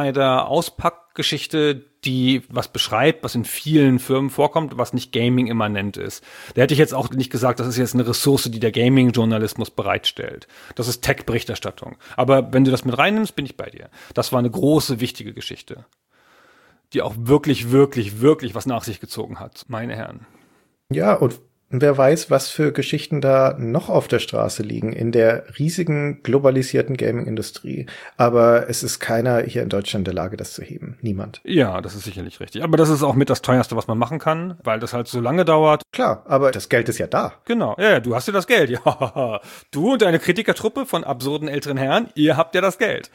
[SPEAKER 3] Insider-Auspack-Geschichte, die was beschreibt, was in vielen Firmen vorkommt, was nicht Gaming-immanent ist. Da hätte ich jetzt auch nicht gesagt, das ist jetzt eine Ressource, die der Gaming-Journalismus bereitstellt. Das ist Tech-Berichterstattung. Aber wenn du das mit reinnimmst, bin ich bei dir. Das war eine große, wichtige Geschichte, die auch wirklich, wirklich, wirklich was nach sich gezogen hat, meine Herren.
[SPEAKER 4] Ja, und wer weiß, was für Geschichten da noch auf der Straße liegen in der riesigen globalisierten Gaming-Industrie. Aber es ist keiner hier in Deutschland in der Lage, das zu heben. Niemand.
[SPEAKER 3] Ja, das ist sicherlich richtig. Aber das ist auch mit das Teuerste, was man machen kann, weil das halt so lange dauert.
[SPEAKER 4] Klar, aber das Geld ist ja da.
[SPEAKER 3] Genau. Ja, du hast ja das Geld. Ja, du und deine Kritikertruppe von absurden älteren Herren, ihr habt ja das Geld.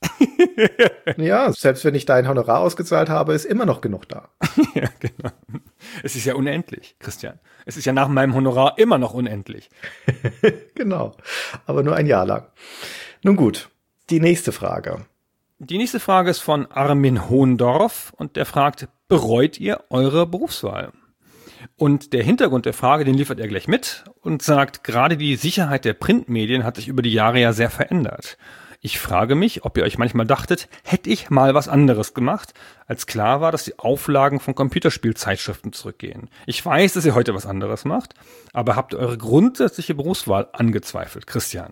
[SPEAKER 4] Ja, selbst wenn ich dein Honorar ausgezahlt habe, ist immer noch genug da.
[SPEAKER 3] Ja, genau. Es ist ja unendlich, Christian. Es ist ja nach meinem Honorar immer noch unendlich.
[SPEAKER 4] Genau, aber nur ein Jahr lang. Nun gut, die nächste Frage.
[SPEAKER 3] Die nächste Frage ist von Armin Hohendorf und der fragt, bereut ihr eure Berufswahl? Und der Hintergrund der Frage, den liefert er gleich mit und sagt, gerade die Sicherheit der Printmedien hat sich über die Jahre ja sehr verändert. Ich frage mich, ob ihr euch manchmal dachtet, hätte ich mal was anderes gemacht, als klar war, dass die Auflagen von Computerspielzeitschriften zurückgehen. Ich weiß, dass ihr heute was anderes macht, aber habt ihr eure grundsätzliche Berufswahl angezweifelt, Christian?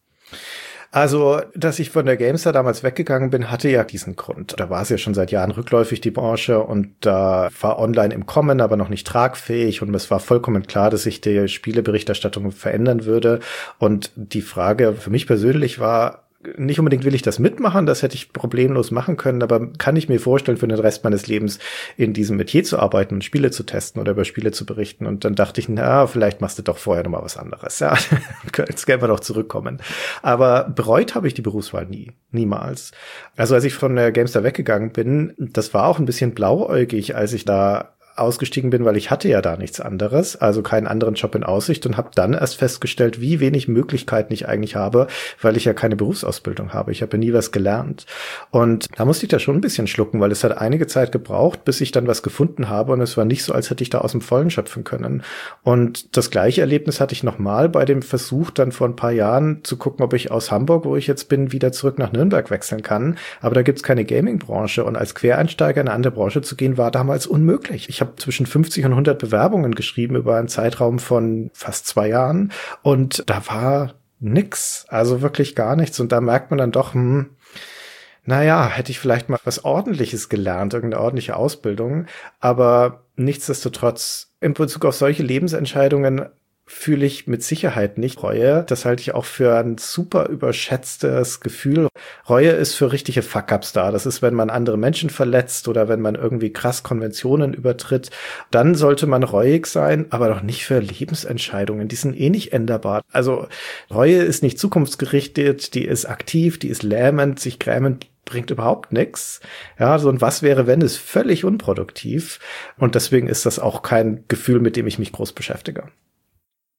[SPEAKER 4] Also, dass ich von der GameStar damals weggegangen bin, hatte ja diesen Grund. Da war es ja schon seit Jahren rückläufig, die Branche, und da war online im Kommen, aber noch nicht tragfähig, und es war vollkommen klar, dass sich die Spieleberichterstattung verändern würde. Und die Frage für mich persönlich war, nicht unbedingt will ich das mitmachen, das hätte ich problemlos machen können, aber kann ich mir vorstellen, für den Rest meines Lebens in diesem Metier zu arbeiten und Spiele zu testen oder über Spiele zu berichten. Und dann dachte ich, vielleicht machst du doch vorher noch mal was anderes. Ja, jetzt können wir doch zurückkommen. Aber bereut habe ich die Berufswahl niemals. Also als ich von der GameStar weggegangen bin, das war auch ein bisschen blauäugig, als ich da ausgestiegen bin, weil ich hatte ja da nichts anderes, also keinen anderen Job in Aussicht, und habe dann erst festgestellt, wie wenig Möglichkeiten ich eigentlich habe, weil ich ja keine Berufsausbildung habe. Ich habe ja nie was gelernt. Und da musste ich da schon ein bisschen schlucken, weil es hat einige Zeit gebraucht, bis ich dann was gefunden habe, und es war nicht so, als hätte ich da aus dem Vollen schöpfen können. Und das gleiche Erlebnis hatte ich nochmal bei dem Versuch, dann vor ein paar Jahren zu gucken, ob ich aus Hamburg, wo ich jetzt bin, wieder zurück nach Nürnberg wechseln kann. Aber da gibt's keine Gaming-Branche, und als Quereinsteiger in eine andere Branche zu gehen, war damals unmöglich. Ich habe zwischen 50 und 100 Bewerbungen geschrieben über einen Zeitraum von fast 2 Jahren, und da war nix, also wirklich gar nichts. Und da merkt man dann doch, hätte ich vielleicht mal was Ordentliches gelernt, irgendeine ordentliche Ausbildung. Aber nichtsdestotrotz, in Bezug auf solche Lebensentscheidungen fühle ich mit Sicherheit nicht Reue. Das halte ich auch für ein super überschätztes Gefühl. Reue ist für richtige Fuck-ups da. Das ist, wenn man andere Menschen verletzt oder wenn man irgendwie krass Konventionen übertritt. Dann sollte man reuig sein, aber doch nicht für Lebensentscheidungen. Die sind eh nicht änderbar. Also Reue ist nicht zukunftsgerichtet, die ist aktiv, die ist lähmend, sich grämend bringt überhaupt nichts. Ja, so ein Was wäre, wenn, ist völlig unproduktiv. Und deswegen ist das auch kein Gefühl, mit dem ich mich groß beschäftige.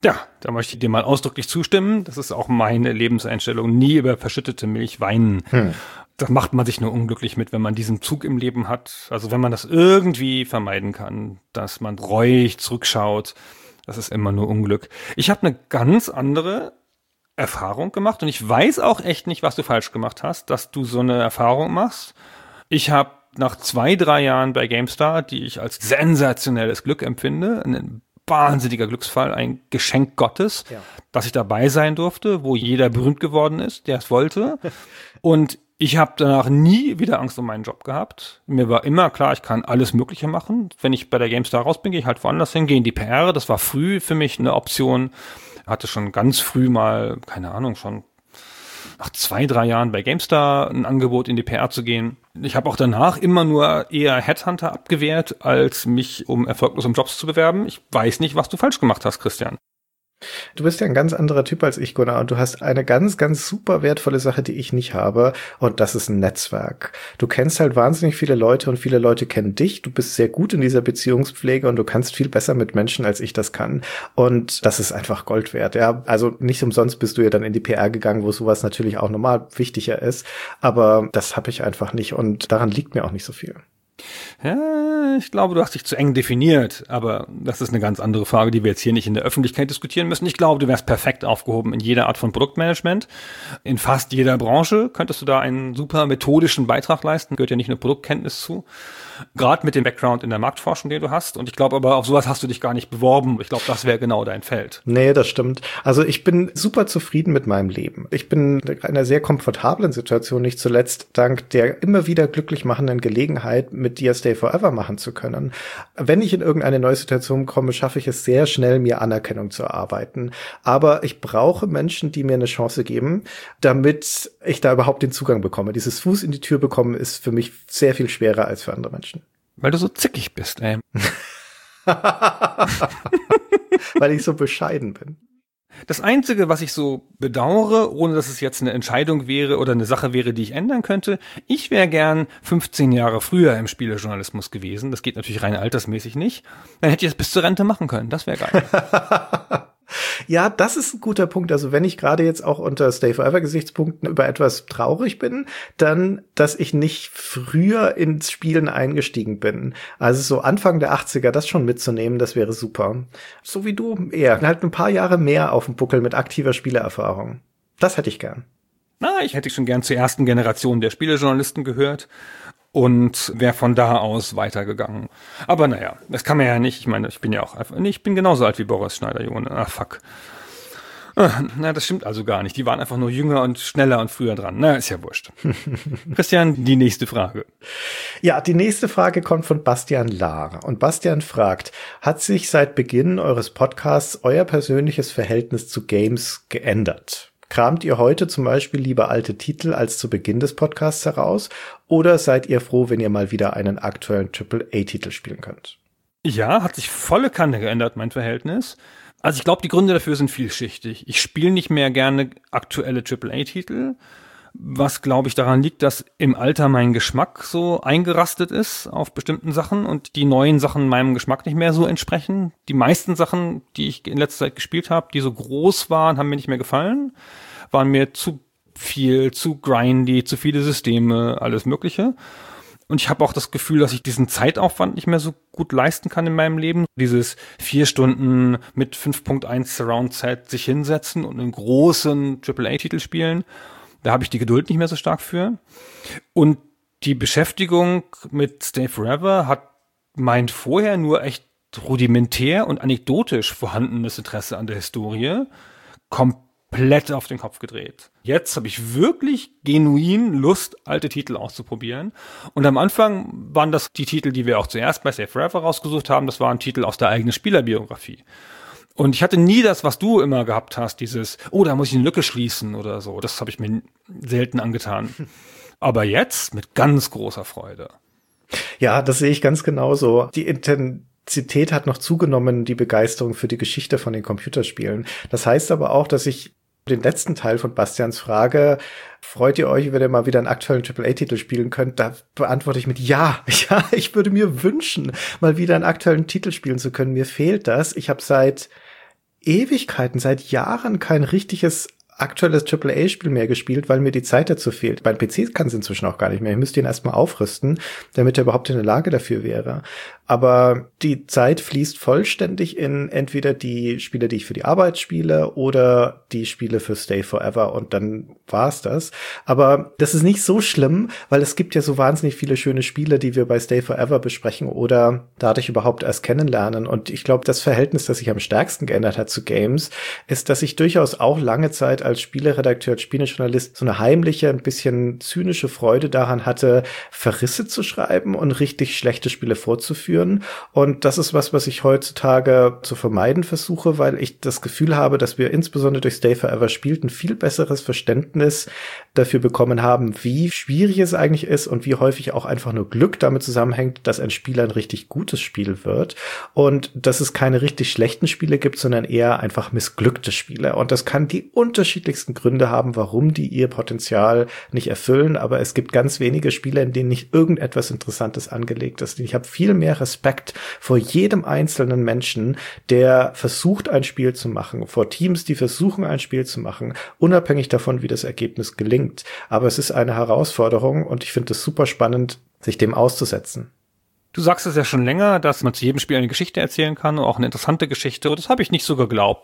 [SPEAKER 3] Ja, da möchte ich dir mal ausdrücklich zustimmen. Das ist auch meine Lebenseinstellung. Nie über verschüttete Milch weinen. Da macht man sich nur unglücklich mit, wenn man diesen Zug im Leben hat. Also wenn man das irgendwie vermeiden kann, dass man reuig zurückschaut, das ist immer nur Unglück. Ich habe eine ganz andere Erfahrung gemacht und ich weiß auch echt nicht, was du falsch gemacht hast, dass du so eine Erfahrung machst. Ich habe nach 2-3 Jahren bei GameStar, die ich als sensationelles Glück empfinde, ein wahnsinniger Glücksfall, ein Geschenk Gottes, dass ich dabei sein durfte, wo jeder berühmt geworden ist, der es wollte. Und ich habe danach nie wieder Angst um meinen Job gehabt. Mir war immer klar, ich kann alles Mögliche machen. Wenn ich bei der GameStar raus bin, gehe ich halt woanders hin, gehe in die PR. Das war früh für mich eine Option. Hatte schon ganz früh mal, keine Ahnung, schon nach 2-3 Jahren bei GameStar ein Angebot in die PR zu gehen. Ich habe auch danach immer nur eher Headhunter abgewehrt, als mich erfolglos um Jobs zu bewerben. Ich weiß nicht, was du falsch gemacht hast, Christian.
[SPEAKER 4] Du bist ja ein ganz anderer Typ als ich, Gunnar, und du hast eine ganz, ganz super wertvolle Sache, die ich nicht habe, und das ist ein Netzwerk. Du kennst halt wahnsinnig viele Leute und viele Leute kennen dich. Du bist sehr gut in dieser Beziehungspflege und du kannst viel besser mit Menschen, als ich das kann. Und das ist einfach Gold wert. Ja, also nicht umsonst bist du ja dann in die PR gegangen, wo sowas natürlich auch normal wichtiger ist. Aber das habe ich einfach nicht und daran liegt mir auch nicht so viel.
[SPEAKER 3] Ja, ich glaube, du hast dich zu eng definiert, aber das ist eine ganz andere Frage, die wir jetzt hier nicht in der Öffentlichkeit diskutieren müssen. Ich glaube, du wärst perfekt aufgehoben in jeder Art von Produktmanagement. In fast jeder Branche könntest du da einen super methodischen Beitrag leisten. Gehört ja nicht nur Produktkenntnis zu. Gerade mit dem Background in der Marktforschung, den du hast. Und ich glaube aber, auf sowas hast du dich gar nicht beworben. Ich glaube, das wäre genau dein Feld.
[SPEAKER 4] Nee, das stimmt. Also ich bin super zufrieden mit meinem Leben. Ich bin in einer sehr komfortablen Situation, nicht zuletzt dank der immer wieder glücklich machenden Gelegenheit, mit dir Stay Forever machen zu können. Wenn ich in irgendeine neue Situation komme, schaffe ich es sehr schnell, mir Anerkennung zu erarbeiten. Aber ich brauche Menschen, die mir eine Chance geben, damit ich da überhaupt den Zugang bekomme. Dieses Fuß in die Tür bekommen ist für mich sehr viel schwerer als für andere Menschen.
[SPEAKER 3] Weil du so zickig bist, ey.
[SPEAKER 4] Weil ich so bescheiden bin.
[SPEAKER 3] Das Einzige, was ich so bedauere, ohne dass es jetzt eine Entscheidung wäre oder eine Sache wäre, die ich ändern könnte, ich wäre gern 15 Jahre früher im Spielejournalismus gewesen. Das geht natürlich rein altersmäßig nicht. Dann hätte ich es bis zur Rente machen können. Das wäre geil.
[SPEAKER 4] Ja, das ist ein guter Punkt. Also wenn ich gerade jetzt auch unter Stay Forever Gesichtspunkten über etwas traurig bin, dann, dass ich nicht früher ins Spielen eingestiegen bin. Also so Anfang der 80er, das schon mitzunehmen, das wäre super. So wie du eher. Halt ein paar Jahre mehr auf dem Buckel mit aktiver Spielerfahrung. Das hätte ich gern.
[SPEAKER 3] Ich hätte schon gern zur ersten Generation der Spielejournalisten gehört und wäre von da aus weitergegangen. Aber naja, das kann man ja nicht. Ich meine, ich bin ja auch einfach, ich bin genauso alt wie Boris Schneider-John. Ach, fuck. Das stimmt also gar nicht. Die waren einfach nur jünger und schneller und früher dran. Ist ja wurscht. Christian, die nächste Frage.
[SPEAKER 4] Ja, die nächste Frage kommt von Bastian Lahr. Und Bastian fragt, hat sich seit Beginn eures Podcasts euer persönliches Verhältnis zu Games geändert? Kramt ihr heute zum Beispiel lieber alte Titel als zu Beginn des Podcasts heraus? Oder seid ihr froh, wenn ihr mal wieder einen aktuellen AAA-Titel spielen könnt?
[SPEAKER 3] Ja, hat sich volle Kanne geändert, mein Verhältnis. Also ich glaube, die Gründe dafür sind vielschichtig. Ich spiele nicht mehr gerne aktuelle AAA-Titel, was, glaube ich, daran liegt, dass im Alter mein Geschmack so eingerastet ist auf bestimmten Sachen und die neuen Sachen meinem Geschmack nicht mehr so entsprechen. Die meisten Sachen, die ich in letzter Zeit gespielt habe, die so groß waren, haben mir nicht mehr gefallen, waren mir zu viel, zu grindy, zu viele Systeme, alles Mögliche. Und ich habe auch das Gefühl, dass ich diesen Zeitaufwand nicht mehr so gut leisten kann in meinem Leben. Dieses 4 Stunden mit 5.1 Surround-Set sich hinsetzen und einen großen AAA-Titel spielen. Da habe ich die Geduld nicht mehr so stark für. Und die Beschäftigung mit Stay Forever hat mein vorher nur echt rudimentär und anekdotisch vorhandenes Interesse an der Historie komplett auf den Kopf gedreht. Jetzt habe ich wirklich genuin Lust, alte Titel auszuprobieren. Und am Anfang waren das die Titel, die wir auch zuerst bei Stay Forever rausgesucht haben. Das waren Titel aus der eigenen Spielerbiografie. Und ich hatte nie das, was du immer gehabt hast, dieses, da muss ich eine Lücke schließen oder so. Das habe ich mir selten angetan. Aber jetzt mit ganz großer Freude.
[SPEAKER 4] Ja, das sehe ich ganz genauso. Die Intensität hat noch zugenommen, die Begeisterung für die Geschichte von den Computerspielen. Das heißt aber auch, dass ich den letzten Teil von Bastians Frage, freut ihr euch, wenn ihr mal wieder einen aktuellen AAA-Titel spielen könnt, da beantworte ich mit ja, ich würde mir wünschen, mal wieder einen aktuellen Titel spielen zu können. Mir fehlt das. Ich habe seit Ewigkeiten, seit Jahren kein richtiges aktuelles AAA-Spiel mehr gespielt, weil mir die Zeit dazu fehlt. Mein PC kann es inzwischen auch gar nicht mehr. Ich müsste ihn erstmal aufrüsten, damit er überhaupt in der Lage dafür wäre. Aber die Zeit fließt vollständig in entweder die Spiele, die ich für die Arbeit spiele, oder die Spiele für Stay Forever, und dann war's das. Aber das ist nicht so schlimm, weil es gibt ja so wahnsinnig viele schöne Spiele, die wir bei Stay Forever besprechen oder dadurch überhaupt erst kennenlernen. Und ich glaube, das Verhältnis, das sich am stärksten geändert hat zu Games, ist, dass ich durchaus auch lange Zeit als Spieleredakteur, als Spielejournalist so eine heimliche, ein bisschen zynische Freude daran hatte, Verrisse zu schreiben und richtig schlechte Spiele vorzuführen. Und das ist was ich heutzutage zu vermeiden versuche, weil ich das Gefühl habe, dass wir insbesondere durch Stay Forever Spielt ein viel besseres Verständnis dafür bekommen haben, wie schwierig es eigentlich ist und wie häufig auch einfach nur Glück damit zusammenhängt, dass ein Spiel ein richtig gutes Spiel wird und dass es keine richtig schlechten Spiele gibt, sondern eher einfach missglückte Spiele. Und das kann die unterschiedlichsten Gründe haben, warum die ihr Potenzial nicht erfüllen, aber es gibt ganz wenige Spiele, in denen nicht irgendetwas Interessantes angelegt ist. Ich habe viel mehr Respekt vor jedem einzelnen Menschen, der versucht, ein Spiel zu machen, vor Teams, die versuchen, ein Spiel zu machen, unabhängig davon, wie das Ergebnis gelingt. Aber es ist eine Herausforderung und ich finde es super spannend, sich dem auszusetzen.
[SPEAKER 3] Du sagst es ja schon länger, dass man zu jedem Spiel eine Geschichte erzählen kann, auch eine interessante Geschichte. Und das habe ich nicht so geglaubt.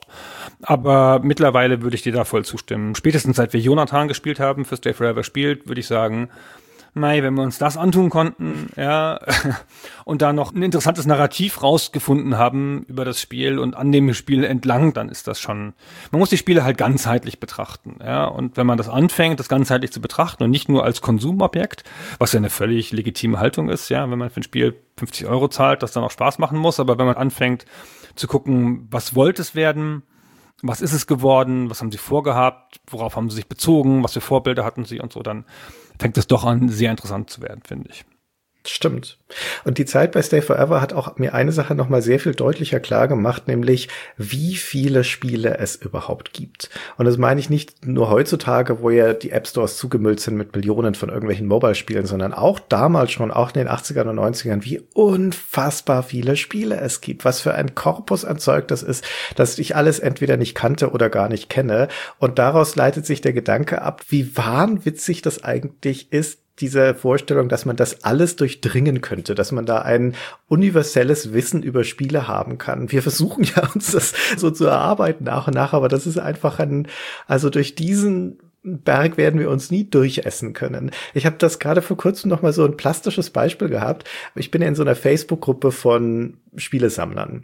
[SPEAKER 3] Aber mittlerweile würde ich dir da voll zustimmen. Spätestens seit wir Jonathan gespielt haben, für Stay Forever Spielt, würde ich sagen, mei, wenn wir uns das antun konnten, ja, und da noch ein interessantes Narrativ rausgefunden haben über das Spiel und an dem Spiel entlang, dann ist das schon, man muss die Spiele halt ganzheitlich betrachten, ja, und wenn man das anfängt, das ganzheitlich zu betrachten und nicht nur als Konsumobjekt, was ja eine völlig legitime Haltung ist, ja, wenn man für ein Spiel 50 € zahlt, das dann auch Spaß machen muss, aber wenn man anfängt zu gucken, was wollte es werden, was ist es geworden, was haben sie vorgehabt, worauf haben sie sich bezogen, was für Vorbilder hatten sie und so, dann fängt es doch an, sehr interessant zu werden, finde ich.
[SPEAKER 4] Stimmt. Und die Zeit bei Stay Forever hat auch mir eine Sache noch mal sehr viel deutlicher klar gemacht, nämlich wie viele Spiele es überhaupt gibt. Und das meine ich nicht nur heutzutage, wo ja die App Stores zugemüllt sind mit Millionen von irgendwelchen Mobile-Spielen, sondern auch damals schon, auch in den 80ern und 90ern, wie unfassbar viele Spiele es gibt. Was für ein Korpus an Zeug das ist, dass ich alles entweder nicht kannte oder gar nicht kenne. Und daraus leitet sich der Gedanke ab, wie wahnwitzig das eigentlich ist, diese Vorstellung, dass man das alles durchdringen könnte, dass man da ein universelles Wissen über Spiele haben kann. Wir versuchen ja, uns das so zu erarbeiten nach und nach, aber das ist einfach also durch diesen Berg werden wir uns nie durchessen können. Ich habe das gerade vor kurzem noch mal so ein plastisches Beispiel gehabt. Ich bin ja in so einer Facebook-Gruppe von Spielesammlern.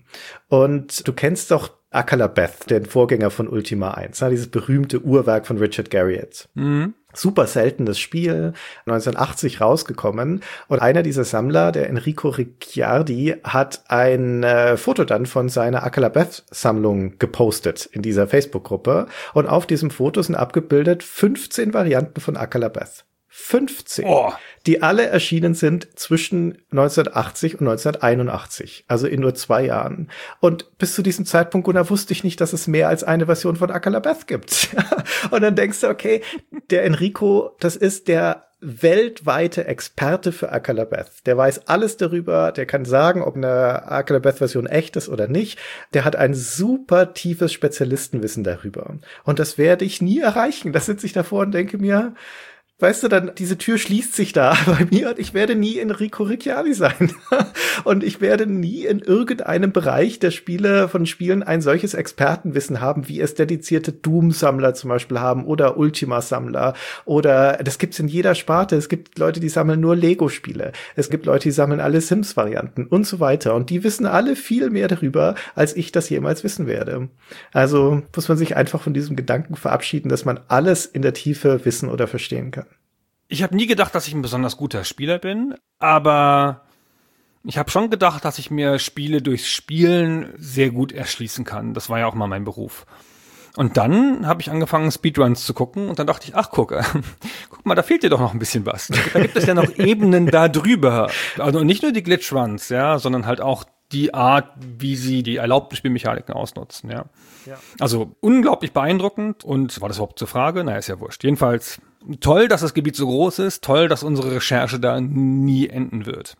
[SPEAKER 4] Und du kennst doch Akalabeth, den Vorgänger von Ultima 1, dieses berühmte Uhrwerk von Richard Garriott. Mhm. Super seltenes Spiel, 1980 rausgekommen. Und einer dieser Sammler, der Enrico Ricciardi, hat ein Foto dann von seiner Akalabeth-Sammlung gepostet in dieser Facebook-Gruppe. Und auf diesem Foto sind abgebildet 15 Varianten von Akalabeth. 15, die alle erschienen sind zwischen 1980 und 1981, also in nur 2 Jahren. Und bis zu diesem Zeitpunkt, Gunnar, wusste ich nicht, dass es mehr als eine Version von Akalabeth gibt. Und dann denkst du, okay, der Enrico, das ist der weltweite Experte für Akalabeth. Der weiß alles darüber, der kann sagen, ob eine Akalabeth-Version echt ist oder nicht. Der hat ein super tiefes Spezialistenwissen darüber. Und das werde ich nie erreichen. Da sitze ich davor und denke mir, weißt du, dann diese Tür schließt sich da bei mir und ich werde nie Enrico Ricciardi sein. Und ich werde nie in irgendeinem Bereich der Spielen ein solches Expertenwissen haben, wie es dedizierte Doom-Sammler zum Beispiel haben oder Ultima-Sammler. Oder das gibt's in jeder Sparte. Es gibt Leute, die sammeln nur Lego-Spiele. Es gibt Leute, die sammeln alle Sims-Varianten und so weiter. Und die wissen alle viel mehr darüber, als ich das jemals wissen werde. Also muss man sich einfach von diesem Gedanken verabschieden, dass man alles in der Tiefe wissen oder verstehen kann.
[SPEAKER 3] Ich habe nie gedacht, dass ich ein besonders guter Spieler bin, aber ich habe schon gedacht, dass ich mir Spiele durchs Spielen sehr gut erschließen kann. Das war ja auch mal mein Beruf. Und dann habe ich angefangen, Speedruns zu gucken und dann dachte ich, ach guck mal, da fehlt dir doch noch ein bisschen was. Da gibt es ja noch Ebenen da drüber. Also nicht nur die Glitchruns, ja, sondern halt auch die Art, wie sie die erlaubten Spielmechaniken ausnutzen, ja. Also unglaublich beeindruckend. Und war das überhaupt zur Frage? Naja, ist ja wurscht. Jedenfalls toll, dass das Gebiet so groß ist. Toll, dass unsere Recherche da nie enden wird.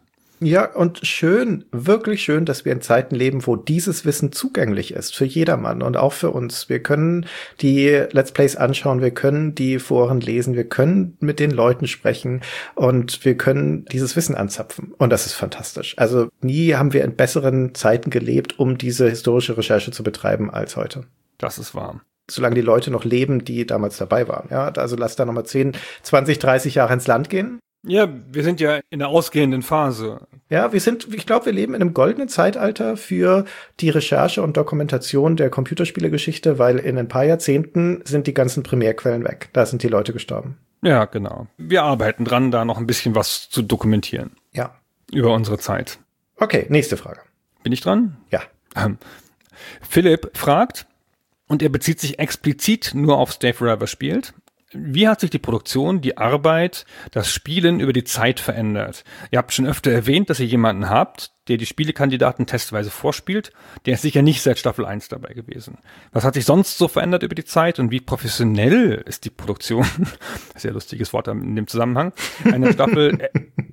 [SPEAKER 4] Ja, und schön, wirklich schön, dass wir in Zeiten leben, wo dieses Wissen zugänglich ist für jedermann und auch für uns. Wir können die Let's Plays anschauen, wir können die Foren lesen, wir können mit den Leuten sprechen und wir können dieses Wissen anzapfen. Und das ist fantastisch. Also nie haben wir in besseren Zeiten gelebt, um diese historische Recherche zu betreiben als heute.
[SPEAKER 3] Das ist wahr.
[SPEAKER 4] Solange die Leute noch leben, die damals dabei waren. Ja, also lass da nochmal 10, 20, 30 Jahre ins Land gehen.
[SPEAKER 3] Ja, wir sind ja in der ausgehenden Phase.
[SPEAKER 4] Ja, ich glaube, wir leben in einem goldenen Zeitalter für die Recherche und Dokumentation der Computerspielegeschichte, weil in ein paar Jahrzehnten sind die ganzen Primärquellen weg. Da sind die Leute gestorben.
[SPEAKER 3] Ja, genau. Wir arbeiten dran, da noch ein bisschen was zu dokumentieren.
[SPEAKER 4] Ja.
[SPEAKER 3] Über unsere Zeit.
[SPEAKER 4] Okay, nächste Frage.
[SPEAKER 3] Bin ich dran?
[SPEAKER 4] Ja.
[SPEAKER 3] Philipp fragt, und er bezieht sich explizit nur auf Stay Forever spielt. Wie hat sich die Produktion, die Arbeit, das Spielen über die Zeit verändert? Ihr habt schon öfter erwähnt, dass ihr jemanden habt, der die Spielekandidaten testweise vorspielt. Der ist sicher nicht seit Staffel 1 dabei gewesen. Was hat sich sonst so verändert über die Zeit und wie professionell ist die Produktion, sehr lustiges Wort in dem Zusammenhang, einer Staffel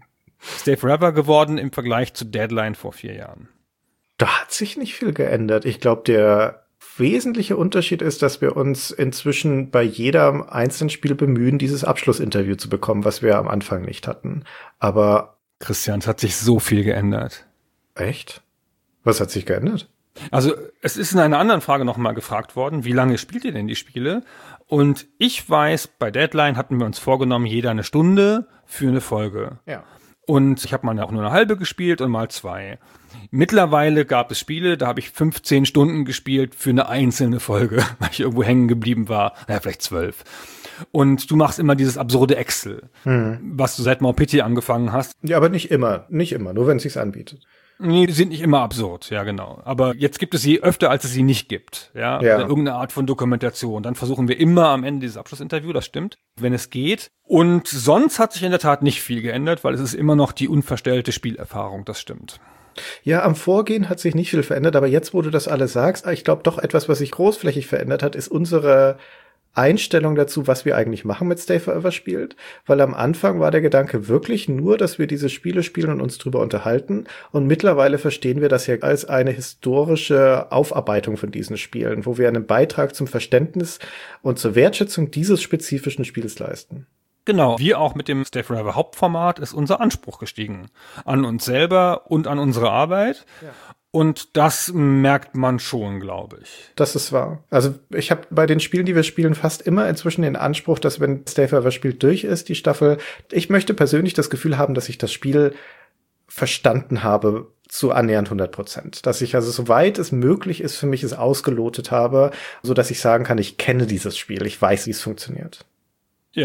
[SPEAKER 3] Stay Forever geworden im Vergleich zu Deadline vor 4 Jahren?
[SPEAKER 4] Da hat sich nicht viel geändert. Ich glaube, der wesentliche Unterschied ist, dass wir uns inzwischen bei jedem einzelnen Spiel bemühen, dieses Abschlussinterview zu bekommen, was wir am Anfang nicht hatten. Aber
[SPEAKER 3] Christian, es hat sich so viel geändert.
[SPEAKER 4] Echt? Was hat sich geändert?
[SPEAKER 3] Also es ist in einer anderen Frage nochmal gefragt worden, wie lange spielt ihr denn die Spiele? Und ich weiß, bei Deadline hatten wir uns vorgenommen, jeder eine Stunde für eine Folge.
[SPEAKER 4] Ja.
[SPEAKER 3] Und ich habe mal auch nur eine halbe gespielt und mal 2. Mittlerweile gab es Spiele, da habe ich 15 Stunden gespielt für eine einzelne Folge, weil ich irgendwo hängen geblieben war. Naja, vielleicht 12. Und du machst immer dieses absurde Excel, was du seit More Pity angefangen hast.
[SPEAKER 4] Ja, aber nicht immer, nur wenn es sich anbietet.
[SPEAKER 3] Nee, die sind nicht immer absurd, ja genau. Aber jetzt gibt es sie öfter, als es sie nicht gibt. Ja? Oder irgendeine Art von Dokumentation. Dann versuchen wir immer am Ende dieses Abschlussinterview, das stimmt, wenn es geht. Und sonst hat sich in der Tat nicht viel geändert, weil es ist immer noch die unverstellte Spielerfahrung, das stimmt.
[SPEAKER 4] Ja, am Vorgehen hat sich nicht viel verändert, aber jetzt, wo du das alles sagst, ich glaube doch etwas, was sich großflächig verändert hat, ist unsere Einstellung dazu, was wir eigentlich machen mit Stay Forever spielt, weil am Anfang war der Gedanke wirklich nur, dass wir diese Spiele spielen und uns drüber unterhalten und mittlerweile verstehen wir das ja als eine historische Aufarbeitung von diesen Spielen, wo wir einen Beitrag zum Verständnis und zur Wertschätzung dieses spezifischen Spiels leisten.
[SPEAKER 3] Genau, wie auch mit dem Stay Forever Hauptformat ist unser Anspruch gestiegen. An uns selber und an unsere Arbeit. Ja. Und das merkt man schon, glaube ich.
[SPEAKER 4] Das ist wahr. Also ich habe bei den Spielen, die wir spielen, fast immer inzwischen den Anspruch, dass wenn Stay Forever spielt durch ist, die Staffel, ich möchte persönlich das Gefühl haben, dass ich das Spiel verstanden habe zu annähernd 100%. Dass ich also soweit es möglich ist, für mich es ausgelotet habe, so dass ich sagen kann, ich kenne dieses Spiel, ich weiß, wie es funktioniert.
[SPEAKER 3] Ja,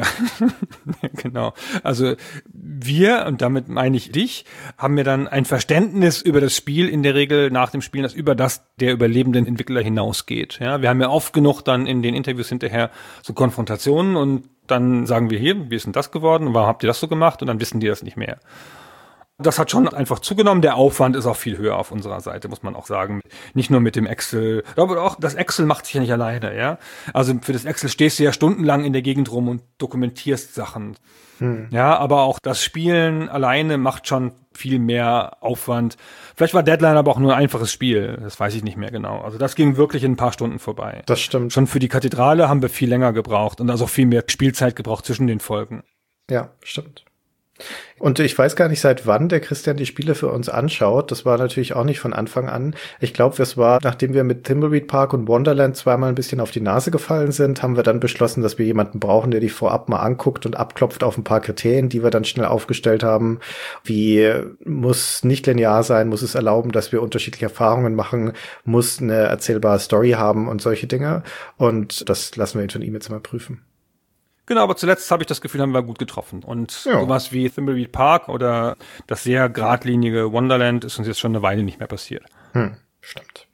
[SPEAKER 3] genau. Also wir, und damit meine ich dich, haben ja dann ein Verständnis über das Spiel in der Regel nach dem Spielen, das über das der überlebenden Entwickler hinausgeht. Ja, wir haben ja oft genug dann in den Interviews hinterher so Konfrontationen und dann sagen wir hier, wie ist denn das geworden? Warum habt ihr das so gemacht? Und dann wissen die das nicht mehr. Das hat schon einfach zugenommen. Der Aufwand ist auch viel höher auf unserer Seite, muss man auch sagen. Nicht nur mit dem Excel. Aber auch das Excel macht sich ja nicht alleine, ja. Also für das Excel stehst du ja stundenlang in der Gegend rum und dokumentierst Sachen. Ja, aber auch das Spielen alleine macht schon viel mehr Aufwand. Vielleicht war Deadline aber auch nur ein einfaches Spiel. Das weiß ich nicht mehr genau. Also das ging wirklich in ein paar Stunden vorbei.
[SPEAKER 4] Das stimmt.
[SPEAKER 3] Schon für die Kathedrale haben wir viel länger gebraucht und also auch viel mehr Spielzeit gebraucht zwischen den Folgen.
[SPEAKER 4] Ja, stimmt. Und ich weiß gar nicht, seit wann der Christian die Spiele für uns anschaut. Das war natürlich auch nicht von Anfang an. Ich glaube, es war, nachdem wir mit Thimbleweed Park und Wonderland zweimal ein bisschen auf die Nase gefallen sind, haben wir dann beschlossen, dass wir jemanden brauchen, der die vorab mal anguckt und abklopft auf ein paar Kriterien, die wir dann schnell aufgestellt haben. Wie muss nicht linear sein, muss es erlauben, dass wir unterschiedliche Erfahrungen machen, muss eine erzählbare Story haben und solche Dinge. Und das lassen wir ihn von ihm jetzt mal prüfen.
[SPEAKER 3] Genau, aber zuletzt habe ich das Gefühl, haben wir gut getroffen. Und sowas wie Thimbleweed Park oder das sehr geradlinige Wonderland ist uns jetzt schon eine Weile nicht mehr passiert.
[SPEAKER 4] Stimmt.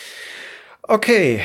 [SPEAKER 4] Okay,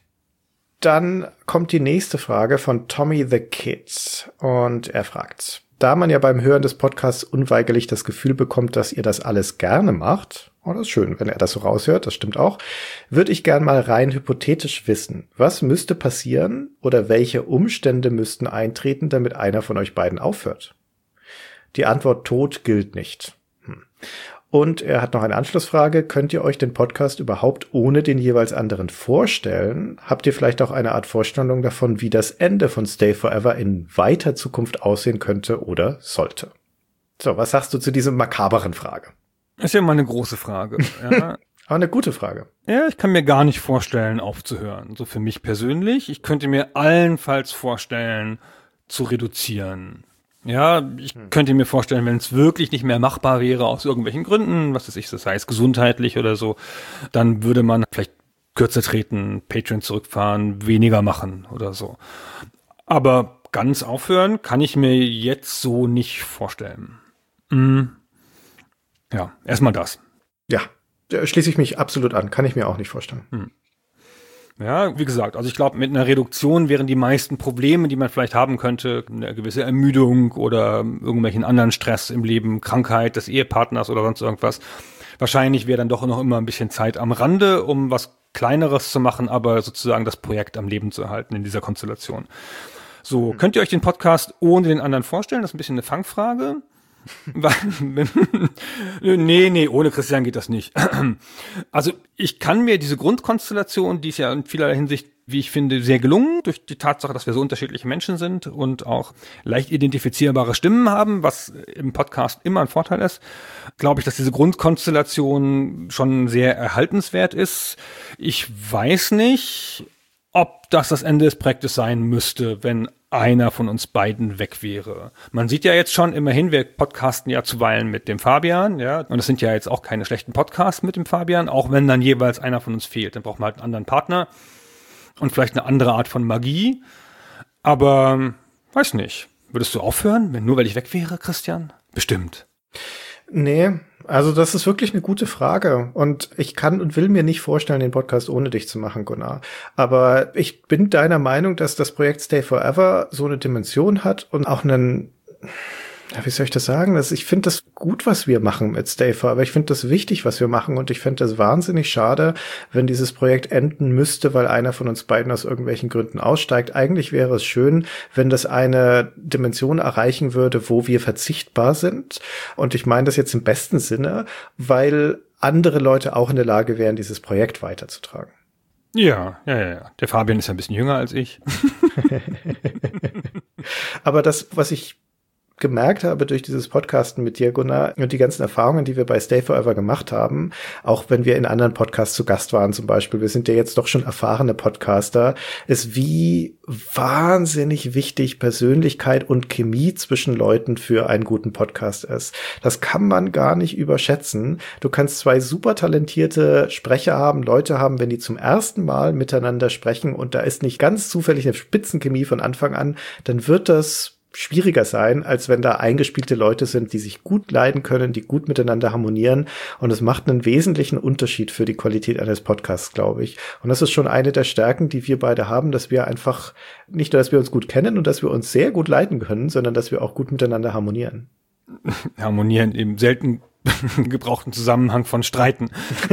[SPEAKER 4] dann kommt die nächste Frage von Tommy the Kid. Und er fragt, da man ja beim Hören des Podcasts unweigerlich das Gefühl bekommt, dass ihr das alles gerne macht, oh, das ist schön, wenn er das so raushört, das stimmt auch, würde ich gern mal rein hypothetisch wissen, was müsste passieren oder welche Umstände müssten eintreten, damit einer von euch beiden aufhört? Die Antwort Tod gilt nicht. Und er hat noch eine Anschlussfrage. Könnt ihr euch den Podcast überhaupt ohne den jeweils anderen vorstellen? Habt ihr vielleicht auch eine Art Vorstellung davon, wie das Ende von Stay Forever in weiter Zukunft aussehen könnte oder sollte? So, was sagst du zu dieser makaberen Frage?
[SPEAKER 3] Ist ja mal eine große Frage. Ja.
[SPEAKER 4] Aber eine gute Frage.
[SPEAKER 3] Ja, ich kann mir gar nicht vorstellen, aufzuhören. So für mich persönlich. Ich könnte mir allenfalls vorstellen, zu reduzieren. Ja, ich könnte mir vorstellen, wenn es wirklich nicht mehr machbar wäre aus irgendwelchen Gründen, was weiß ich, das heißt gesundheitlich oder so, dann würde man vielleicht kürzer treten, Patreon zurückfahren, weniger machen oder so. Aber ganz aufhören kann ich mir jetzt so nicht vorstellen. Ja, erstmal das.
[SPEAKER 4] Ja, da schließe ich mich absolut an. Kann ich mir auch nicht vorstellen.
[SPEAKER 3] Ja, wie gesagt, also ich glaube, mit einer Reduktion wären die meisten Probleme, die man vielleicht haben könnte, eine gewisse Ermüdung oder irgendwelchen anderen Stress im Leben, Krankheit des Ehepartners oder sonst irgendwas. Wahrscheinlich wäre dann doch noch immer ein bisschen Zeit am Rande, um was Kleineres zu machen, aber sozusagen das Projekt am Leben zu erhalten in dieser Konstellation. So, könnt ihr euch den Podcast ohne den anderen vorstellen? Das ist ein bisschen eine Fangfrage. Nee, ohne Christian geht das nicht. Also ich kann mir diese Grundkonstellation, die ist ja in vielerlei Hinsicht, wie ich finde, sehr gelungen, durch die Tatsache, dass wir so unterschiedliche Menschen sind und auch leicht identifizierbare Stimmen haben, was im Podcast immer ein Vorteil ist, glaube ich, dass diese Grundkonstellation schon sehr erhaltenswert ist. Ich weiß nicht, ob das Ende des Projektes sein müsste, wenn einer von uns beiden weg wäre. Man sieht ja jetzt schon immerhin, wir podcasten ja zuweilen mit dem Fabian, ja, und es sind ja jetzt auch keine schlechten Podcasts mit dem Fabian, auch wenn dann jeweils einer von uns fehlt. Dann braucht man halt einen anderen Partner und vielleicht eine andere Art von Magie. Aber, weiß nicht, würdest du aufhören, nur weil ich weg wäre, Christian? Bestimmt.
[SPEAKER 4] Nee, also das ist wirklich eine gute Frage und ich kann und will mir nicht vorstellen, den Podcast ohne dich zu machen, Gunnar. Aber ich bin deiner Meinung, dass das Projekt Stay Forever so eine Dimension hat und auch einen, ja, wie soll ich das sagen? Ich finde das gut, was wir machen mit Stay Forever. Ich finde das wichtig, was wir machen und ich finde das wahnsinnig schade, wenn dieses Projekt enden müsste, weil einer von uns beiden aus irgendwelchen Gründen aussteigt. Eigentlich wäre es schön, wenn das eine Dimension erreichen würde, wo wir verzichtbar sind. Und ich meine das jetzt im besten Sinne, weil andere Leute auch in der Lage wären, dieses Projekt weiterzutragen.
[SPEAKER 3] Ja. Der Fabian ist ja ein bisschen jünger als ich.
[SPEAKER 4] Aber das, was ich gemerkt habe durch dieses Podcasten mit dir, Gunnar, und die ganzen Erfahrungen, die wir bei Stay Forever gemacht haben, auch wenn wir in anderen Podcasts zu Gast waren zum Beispiel, wir sind ja jetzt doch schon erfahrene Podcaster, ist wie wahnsinnig wichtig Persönlichkeit und Chemie zwischen Leuten für einen guten Podcast ist. Das kann man gar nicht überschätzen. Du kannst zwei super talentierte Sprecher haben, Leute haben, wenn die zum ersten Mal miteinander sprechen und da ist nicht ganz zufällig eine Spitzenchemie von Anfang an, dann wird das schwieriger sein, als wenn da eingespielte Leute sind, die sich gut leiden können, die gut miteinander harmonieren. Und es macht einen wesentlichen Unterschied für die Qualität eines Podcasts, glaube ich. Und das ist schon eine der Stärken, die wir beide haben, dass wir einfach nicht nur, dass wir uns gut kennen und dass wir uns sehr gut leiten können, sondern dass wir auch gut miteinander harmonieren.
[SPEAKER 3] Harmonieren im selten gebrauchten Zusammenhang von Streiten.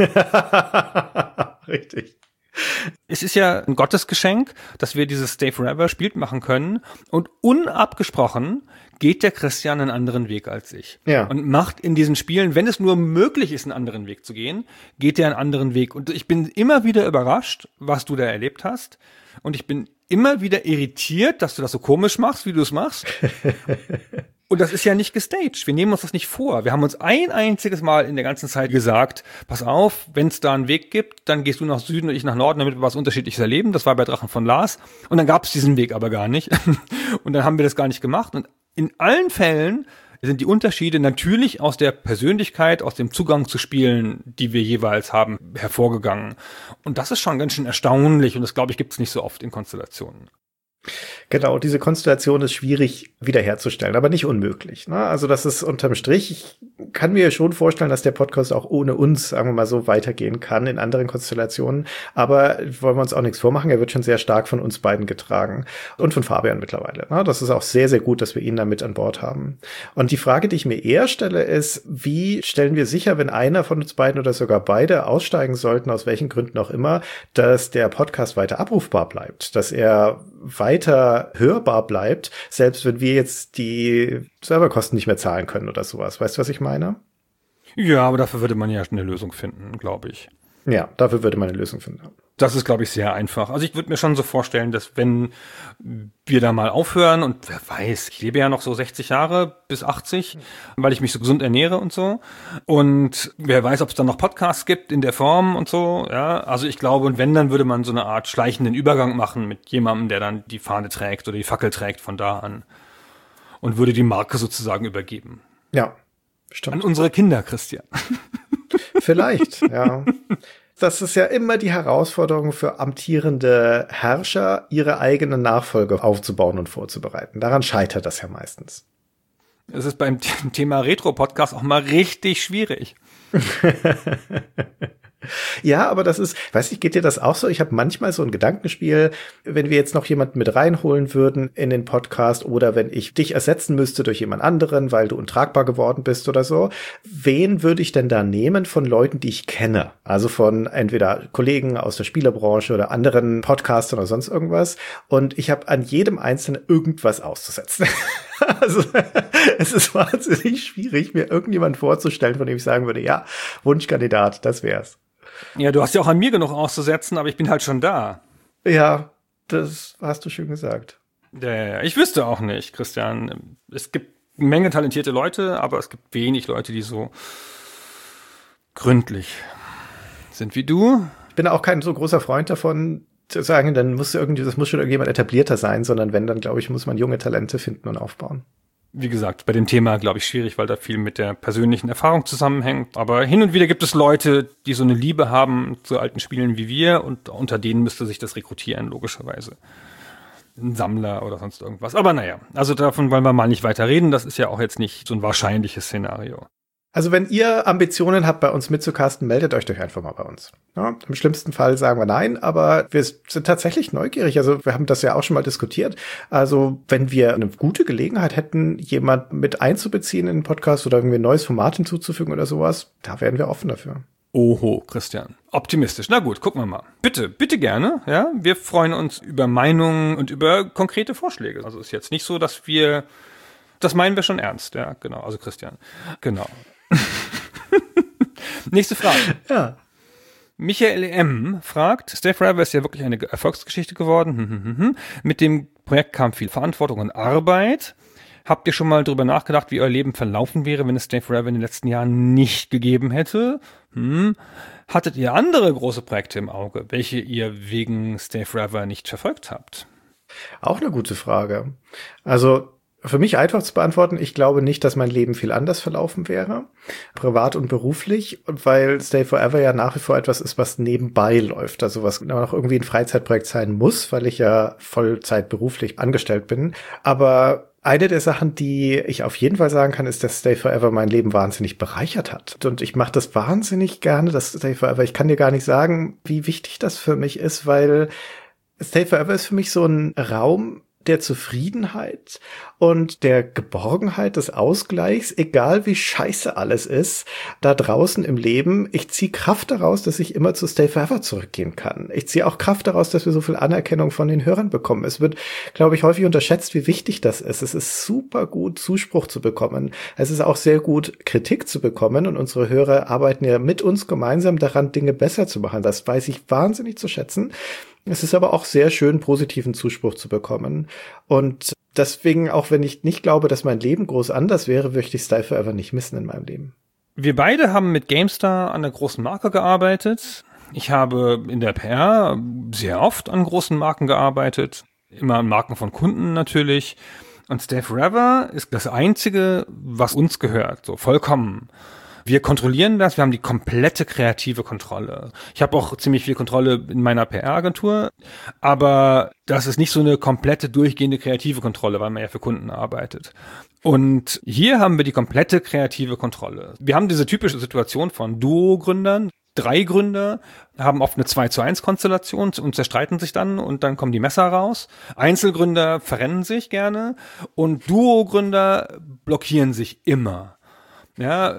[SPEAKER 4] Richtig.
[SPEAKER 3] Es ist ja ein Gottesgeschenk, dass wir dieses Stay Forever Spiel machen können und unabgesprochen geht der Christian einen anderen Weg als ich.
[SPEAKER 4] Ja.
[SPEAKER 3] Und macht in diesen Spielen, wenn es nur möglich ist, einen anderen Weg zu gehen, geht er einen anderen Weg. Und ich bin immer wieder überrascht, was du da erlebt hast. Und ich bin immer wieder irritiert, dass du das so komisch machst, wie du es machst. Und das ist ja nicht gestaged. Wir nehmen uns das nicht vor. Wir haben uns ein einziges Mal in der ganzen Zeit gesagt, pass auf, wenn es da einen Weg gibt, dann gehst du nach Süden und ich nach Norden, damit wir was Unterschiedliches erleben. Das war bei Drachen von Lars. Und dann gab es diesen Weg aber gar nicht. Und dann haben wir das gar nicht gemacht. Und in allen Fällen sind die Unterschiede natürlich aus der Persönlichkeit, aus dem Zugang zu Spielen, die wir jeweils haben, hervorgegangen. Und das ist schon ganz schön erstaunlich. Und das, glaube ich, gibt es nicht so oft in Konstellationen.
[SPEAKER 4] Genau, diese Konstellation ist schwierig wiederherzustellen, aber nicht unmöglich. Ne? Also das ist unterm Strich, ich kann mir schon vorstellen, dass der Podcast auch ohne uns, sagen wir mal so, weitergehen kann in anderen Konstellationen. Aber wollen wir uns auch nichts vormachen, er wird schon sehr stark von uns beiden getragen und von Fabian mittlerweile. Ne? Das ist auch sehr, sehr gut, dass wir ihn da mit an Bord haben. Und die Frage, die ich mir eher stelle, ist, wie stellen wir sicher, wenn einer von uns beiden oder sogar beide aussteigen sollten, aus welchen Gründen auch immer, dass der Podcast weiter abrufbar bleibt, dass er weiter hörbar bleibt, selbst wenn wir jetzt die Serverkosten nicht mehr zahlen können oder sowas. Weißt du, was ich meine?
[SPEAKER 3] Ja, aber dafür würde man ja eine Lösung finden, glaube ich.
[SPEAKER 4] Ja, dafür würde man eine Lösung finden.
[SPEAKER 3] Das ist, glaube ich, sehr einfach. Also ich würde mir schon so vorstellen, dass wenn wir da mal aufhören und wer weiß, ich lebe ja noch so 60 Jahre bis 80, weil ich mich so gesund ernähre und so. Und wer weiß, ob es dann noch Podcasts gibt in der Form und so. Ja, also ich glaube, und wenn, dann würde man so eine Art schleichenden Übergang machen mit jemandem, der dann die Fahne trägt oder die Fackel trägt von da an und würde die Marke sozusagen übergeben.
[SPEAKER 4] Ja, stimmt.
[SPEAKER 3] An unsere Kinder, Christian.
[SPEAKER 4] Vielleicht, ja. Das ist ja immer die Herausforderung für amtierende Herrscher, ihre eigenen Nachfolger aufzubauen und vorzubereiten. Daran scheitert das ja meistens.
[SPEAKER 3] Es ist beim Thema Retro-Podcast auch mal richtig schwierig.
[SPEAKER 4] Ja, aber das ist, weiß ich, geht dir das auch so? Ich habe manchmal so ein Gedankenspiel, wenn wir jetzt noch jemanden mit reinholen würden in den Podcast oder wenn ich dich ersetzen müsste durch jemand anderen, weil du untragbar geworden bist oder so. Wen würde ich denn da nehmen von Leuten, die ich kenne? Also von entweder Kollegen aus der Spielebranche oder anderen Podcastern oder sonst irgendwas. Und ich habe an jedem Einzelnen irgendwas auszusetzen. Also es ist wahnsinnig schwierig, mir irgendjemand vorzustellen, von dem ich sagen würde, ja, Wunschkandidat, das wär's.
[SPEAKER 3] Ja, du hast ja auch an mir genug auszusetzen, aber ich bin halt schon da.
[SPEAKER 4] Ja, das hast du schön gesagt.
[SPEAKER 3] Ja, ich wüsste auch nicht, Christian. Es gibt eine Menge talentierte Leute, aber es gibt wenig Leute, die so gründlich sind wie du.
[SPEAKER 4] Ich bin auch kein so großer Freund davon, zu sagen, dann muss das muss schon irgendjemand etablierter sein, sondern wenn, dann glaube ich, muss man junge Talente finden und aufbauen.
[SPEAKER 3] Wie gesagt, bei dem Thema, glaube ich, schwierig, weil da viel mit der persönlichen Erfahrung zusammenhängt. Aber hin und wieder gibt es Leute, die so eine Liebe haben zu alten Spielen wie wir und unter denen müsste sich das rekrutieren, logischerweise. Ein Sammler oder sonst irgendwas. Aber naja, also davon wollen wir mal nicht weiter reden. Das ist ja auch jetzt nicht so ein wahrscheinliches Szenario.
[SPEAKER 4] Also wenn ihr Ambitionen habt, bei uns mitzucasten, meldet euch doch einfach mal bei uns. Ja, im schlimmsten Fall sagen wir nein, aber wir sind tatsächlich neugierig. Also wir haben das ja auch schon mal diskutiert. Also wenn wir eine gute Gelegenheit hätten, jemand mit einzubeziehen in den Podcast oder irgendwie ein neues Format hinzuzufügen oder sowas, da wären wir offen dafür.
[SPEAKER 3] Oho, Christian. Optimistisch. Na gut, gucken wir mal. Bitte, bitte gerne. Ja, wir freuen uns über Meinungen und über konkrete Vorschläge. Also ist jetzt nicht so, dass wir, das meinen wir schon ernst. Ja, genau. Also Christian. Genau. Nächste Frage.
[SPEAKER 4] Ja.
[SPEAKER 3] Michael M. fragt, Stay Forever ist ja wirklich eine Erfolgsgeschichte geworden. Mit dem Projekt kam viel Verantwortung und Arbeit. Habt ihr schon mal drüber nachgedacht, wie euer Leben verlaufen wäre, wenn es Stay Forever in den letzten Jahren nicht gegeben hätte? Hattet ihr andere große Projekte im Auge, welche ihr wegen Stay Forever nicht verfolgt habt?
[SPEAKER 4] Auch eine gute Frage. Also für mich einfach zu beantworten, ich glaube nicht, dass mein Leben viel anders verlaufen wäre, privat und beruflich, weil Stay Forever ja nach wie vor etwas ist, was nebenbei läuft, also was noch irgendwie ein Freizeitprojekt sein muss, weil ich ja Vollzeit beruflich angestellt bin. Aber eine der Sachen, die ich auf jeden Fall sagen kann, ist, dass Stay Forever mein Leben wahnsinnig bereichert hat. Und ich mache das wahnsinnig gerne, das Stay Forever. Ich kann dir gar nicht sagen, wie wichtig das für mich ist, weil Stay Forever ist für mich so ein Raum der Zufriedenheit und der Geborgenheit, des Ausgleichs, egal wie scheiße alles ist, da draußen im Leben. Ich ziehe Kraft daraus, dass ich immer zu Stay Forever zurückgehen kann. Ich ziehe auch Kraft daraus, dass wir so viel Anerkennung von den Hörern bekommen. Es wird, glaube ich, häufig unterschätzt, wie wichtig das ist. Es ist super gut, Zuspruch zu bekommen. Es ist auch sehr gut, Kritik zu bekommen. Und unsere Hörer arbeiten ja mit uns gemeinsam daran, Dinge besser zu machen. Das weiß ich wahnsinnig zu schätzen. Es ist aber auch sehr schön, positiven Zuspruch zu bekommen. Und deswegen, auch wenn ich nicht glaube, dass mein Leben groß anders wäre, möchte ich Stay Forever nicht missen in meinem Leben.
[SPEAKER 3] Wir beide haben mit GameStar an einer großen Marke gearbeitet. Ich habe in der PR sehr oft an großen Marken gearbeitet. Immer an Marken von Kunden natürlich. Und Stay Forever ist das Einzige, was uns gehört. So vollkommen. Wir kontrollieren das, wir haben die komplette kreative Kontrolle. Ich habe auch ziemlich viel Kontrolle in meiner PR-Agentur, aber das ist nicht so eine komplette, durchgehende kreative Kontrolle, weil man ja für Kunden arbeitet. Und hier haben wir die komplette kreative Kontrolle. Wir haben diese typische Situation von Duo-Gründern. 3 Gründer haben oft eine 2:1 Konstellation und zerstreiten sich dann und dann kommen die Messer raus. Einzelgründer verrennen sich gerne und Duo-Gründer blockieren sich immer. Ja,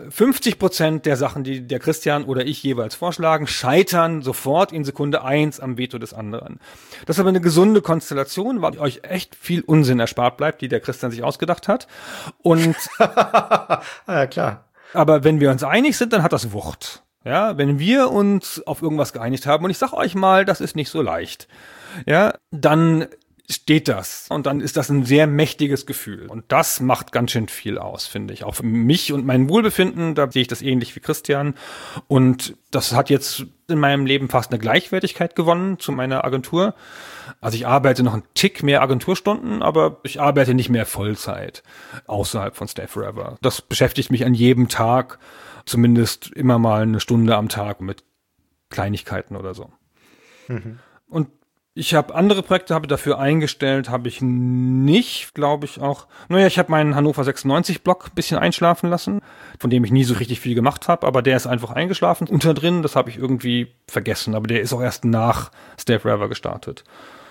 [SPEAKER 3] 50% der Sachen, die der Christian oder ich jeweils vorschlagen, scheitern sofort in Sekunde 1 am Veto des anderen. Das ist aber eine gesunde Konstellation, weil euch echt viel Unsinn erspart bleibt, die der Christian sich ausgedacht hat. Und
[SPEAKER 4] ja, klar.
[SPEAKER 3] Aber wenn wir uns einig sind, dann hat das Wucht. Ja, wenn wir uns auf irgendwas geeinigt haben, und ich sag euch mal, das ist nicht so leicht, ja, dann steht das. Und dann ist das ein sehr mächtiges Gefühl. Und das macht ganz schön viel aus, finde ich. Auch für mich und mein Wohlbefinden, da sehe ich das ähnlich wie Christian. Und das hat jetzt in meinem Leben fast eine Gleichwertigkeit gewonnen zu meiner Agentur. Also ich arbeite noch einen Tick mehr Agenturstunden, aber ich arbeite nicht mehr Vollzeit außerhalb von Stay Forever. Das beschäftigt mich an jedem Tag, zumindest immer mal eine Stunde am Tag mit Kleinigkeiten oder so. Und ich habe andere Projekte, habe dafür eingestellt, habe ich nicht, glaube ich auch. Naja, ich habe meinen Hannover 96-Blog ein bisschen einschlafen lassen, von dem ich nie so richtig viel gemacht habe, aber der ist einfach eingeschlafen. Unter drin, das habe ich irgendwie vergessen, aber der ist auch erst nach Stay Forever gestartet.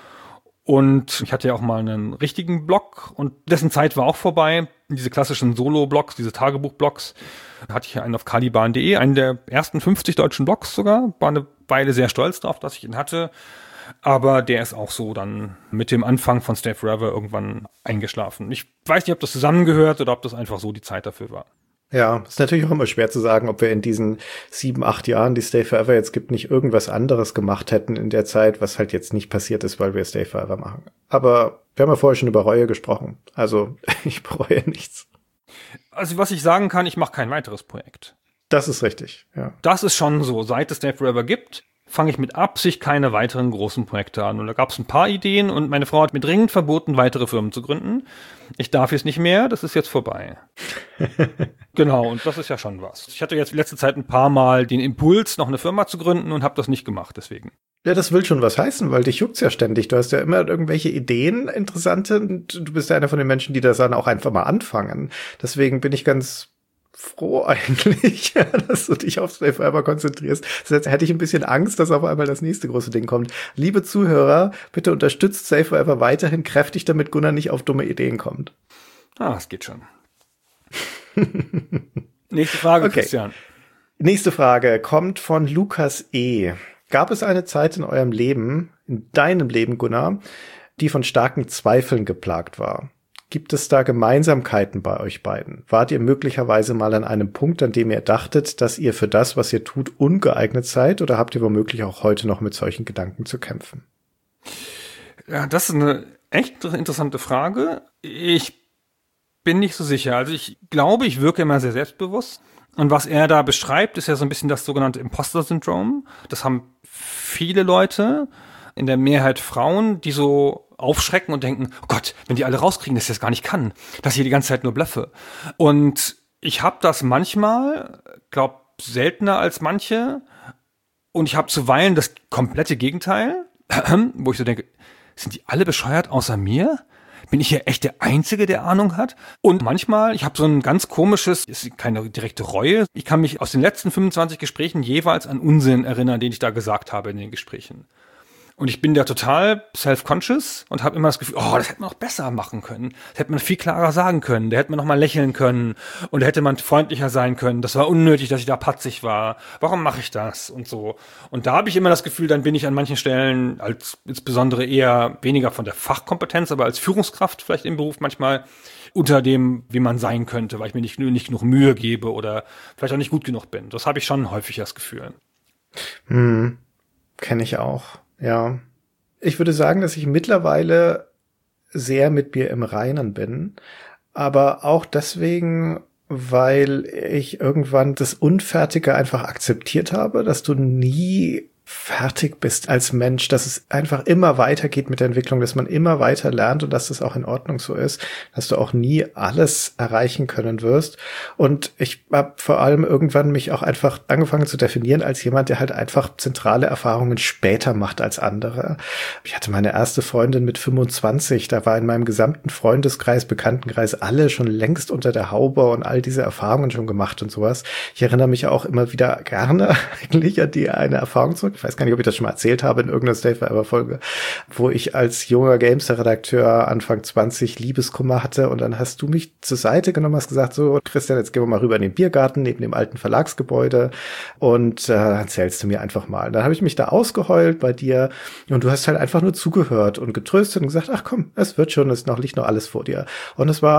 [SPEAKER 3] Und ich hatte ja auch mal einen richtigen Blog und dessen Zeit war auch vorbei. Diese klassischen Solo-Blogs, diese Tagebuch-Blogs, hatte ich ja einen auf caliban.de, einen der ersten 50 deutschen Blogs sogar. War eine Weile sehr stolz darauf, dass ich ihn hatte. Aber der ist auch so dann mit dem Anfang von Stay Forever irgendwann eingeschlafen. Ich weiß nicht, ob das zusammengehört oder ob das einfach so die Zeit dafür war.
[SPEAKER 4] Ja, ist natürlich auch immer schwer zu sagen, ob wir in diesen 7, 8 Jahren, die Stay Forever jetzt gibt, nicht irgendwas anderes gemacht hätten in der Zeit, was halt jetzt nicht passiert ist, weil wir Stay Forever machen. Aber wir haben ja vorher schon über Reue gesprochen. Also ich bereue nichts.
[SPEAKER 3] Also was ich sagen kann, ich mache kein weiteres Projekt.
[SPEAKER 4] Das ist richtig, ja.
[SPEAKER 3] Das ist schon so. Seit es Stay Forever gibt, fange ich mit Absicht keine weiteren großen Projekte an. Und da gab es ein paar Ideen und meine Frau hat mir dringend verboten, weitere Firmen zu gründen. Ich darf jetzt nicht mehr, das ist jetzt vorbei. Genau, und das ist ja schon was. Ich hatte jetzt letzte Zeit ein paar Mal den Impuls, noch eine Firma zu gründen und habe das nicht gemacht, deswegen.
[SPEAKER 4] Ja, das will schon was heißen, weil dich juckt's ja ständig. Du hast ja immer irgendwelche Ideen, interessante, und du bist ja einer von den Menschen, die das dann auch einfach mal anfangen. Deswegen bin ich ganz froh eigentlich, dass du dich auf Stay Forever konzentrierst. Sonst hätte ich ein bisschen Angst, dass auf einmal das nächste große Ding kommt. Liebe Zuhörer, bitte unterstützt Stay Forever weiterhin kräftig, damit Gunnar nicht auf dumme Ideen kommt.
[SPEAKER 3] Ah, es geht schon. Nächste Frage, okay. Christian.
[SPEAKER 4] Nächste Frage kommt von Lukas E. Gab es eine Zeit in eurem Leben, in deinem Leben, Gunnar, die von starken Zweifeln geplagt war? Gibt es da Gemeinsamkeiten bei euch beiden? Wart ihr möglicherweise mal an einem Punkt, an dem ihr dachtet, dass ihr für das, was ihr tut, ungeeignet seid? Oder habt ihr womöglich auch heute noch mit solchen Gedanken zu kämpfen?
[SPEAKER 3] Ja, das ist eine echt interessante Frage. Ich bin nicht so sicher. Also ich glaube, ich wirke immer sehr selbstbewusst. Und was er da beschreibt, ist ja so ein bisschen das sogenannte Imposter-Syndrom. Das haben viele Leute, in der Mehrheit Frauen, die so aufschrecken und denken, oh Gott, wenn die alle rauskriegen, dass ich das gar nicht kann, dass ich die ganze Zeit nur blöffe. Und ich habe das manchmal, glaube seltener als manche, und ich habe zuweilen das komplette Gegenteil, wo ich so denke, sind die alle bescheuert außer mir? Bin ich hier echt der Einzige, der Ahnung hat? Und manchmal, ich habe so ein ganz komisches, ist keine direkte Reue, ich kann mich aus den letzten 25 Gesprächen jeweils an Unsinn erinnern, den ich da gesagt habe in den Gesprächen. Und ich bin da total self-conscious und habe immer das Gefühl, oh, das hätte man noch besser machen können. Das hätte man viel klarer sagen können. Da hätte man noch mal lächeln können. Und da hätte man freundlicher sein können. Das war unnötig, dass ich da patzig war. Warum mache ich das? Und so. Und da habe ich immer das Gefühl, dann bin ich an manchen Stellen als insbesondere eher weniger von der Fachkompetenz, aber als Führungskraft vielleicht im Beruf manchmal unter dem, wie man sein könnte, weil ich mir nicht genug Mühe gebe oder vielleicht auch nicht gut genug bin. Das habe ich schon häufig das Gefühl.
[SPEAKER 4] Kenne ich auch. Ja, ich würde sagen, dass ich mittlerweile sehr mit mir im Reinen bin, aber auch deswegen, weil ich irgendwann das Unfertige einfach akzeptiert habe, dass du nie fertig bist als Mensch, dass es einfach immer weitergeht mit der Entwicklung, dass man immer weiter lernt und dass das auch in Ordnung so ist, dass du auch nie alles erreichen können wirst. Und ich habe vor allem irgendwann mich auch einfach angefangen zu definieren als jemand, der halt einfach zentrale Erfahrungen später macht als andere. Ich hatte meine erste Freundin mit 25, da war in meinem gesamten Freundeskreis, Bekanntenkreis alle schon längst unter der Haube und all diese Erfahrungen schon gemacht und sowas. Ich erinnere mich auch immer wieder gerne eigentlich an die eine Erfahrung zurück. Ich weiß gar nicht, ob ich das schon mal erzählt habe in irgendeiner Stay Forever Folge, wo ich als junger Gamester-Redakteur Anfang 20 Liebeskummer hatte und dann hast du mich zur Seite genommen, hast gesagt, so Christian, jetzt gehen wir mal rüber in den Biergarten neben dem alten Verlagsgebäude und erzählst du mir einfach mal. Dann habe ich mich da ausgeheult bei dir und du hast halt einfach nur zugehört und getröstet und gesagt, ach komm, es wird schon, liegt noch alles vor dir. Und es war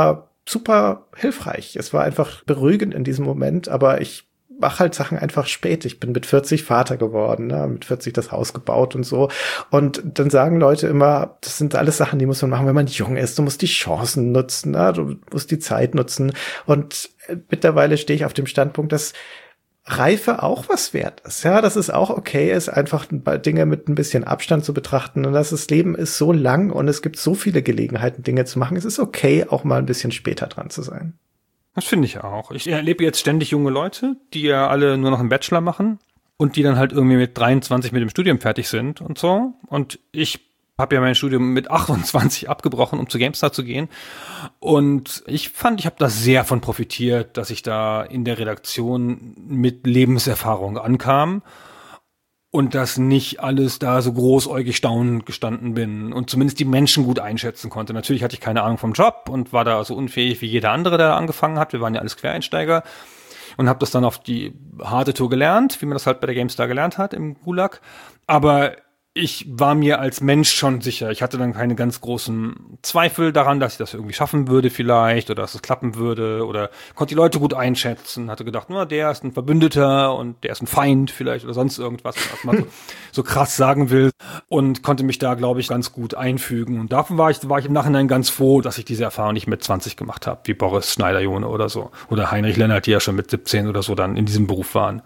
[SPEAKER 4] super hilfreich. Es war einfach beruhigend in diesem Moment, aber ich mache halt Sachen einfach spät. Ich bin mit 40 Vater geworden, ne? Mit 40 das Haus gebaut und so. Und dann sagen Leute immer, das sind alles Sachen, die muss man machen, wenn man jung ist. Du musst die Chancen nutzen, ne? Du musst die Zeit nutzen. Und mittlerweile stehe ich auf dem Standpunkt, dass Reife auch was wert ist. Ja, dass es auch okay ist, einfach Dinge mit ein bisschen Abstand zu betrachten und dass das Leben ist so lang und es gibt so viele Gelegenheiten, Dinge zu machen. Es ist okay, auch mal ein bisschen später dran zu sein.
[SPEAKER 3] Das finde ich auch. Ich erlebe jetzt ständig junge Leute, die ja alle nur noch einen Bachelor machen und die dann halt irgendwie mit 23 mit dem Studium fertig sind und so. Und ich habe ja mein Studium mit 28 abgebrochen, um zu GameStar zu gehen. Und ich habe da sehr von profitiert, dass ich da in der Redaktion mit Lebenserfahrung ankam und dass nicht alles da so großäugig staunend gestanden bin und zumindest die Menschen gut einschätzen konnte. Natürlich hatte ich keine Ahnung vom Job und war da so unfähig wie jeder andere, der angefangen hat. Wir waren ja alles Quereinsteiger und habe das dann auf die harte Tour gelernt, wie man das halt bei der GameStar gelernt hat im Gulag. Aber ich war mir als Mensch schon sicher. Ich hatte dann keine ganz großen Zweifel daran, dass ich das irgendwie schaffen würde vielleicht oder dass es klappen würde oder konnte die Leute gut einschätzen. Hatte gedacht, na, der ist ein Verbündeter und der ist ein Feind vielleicht oder sonst irgendwas, was man so krass sagen will und konnte mich da, glaube ich, ganz gut einfügen. Und davon war ich im Nachhinein ganz froh, dass ich diese Erfahrung nicht mit 20 gemacht habe, wie Boris Schneider-Jone oder so. Oder Heinrich Lennart, die ja schon mit 17 oder so dann in diesem Beruf waren.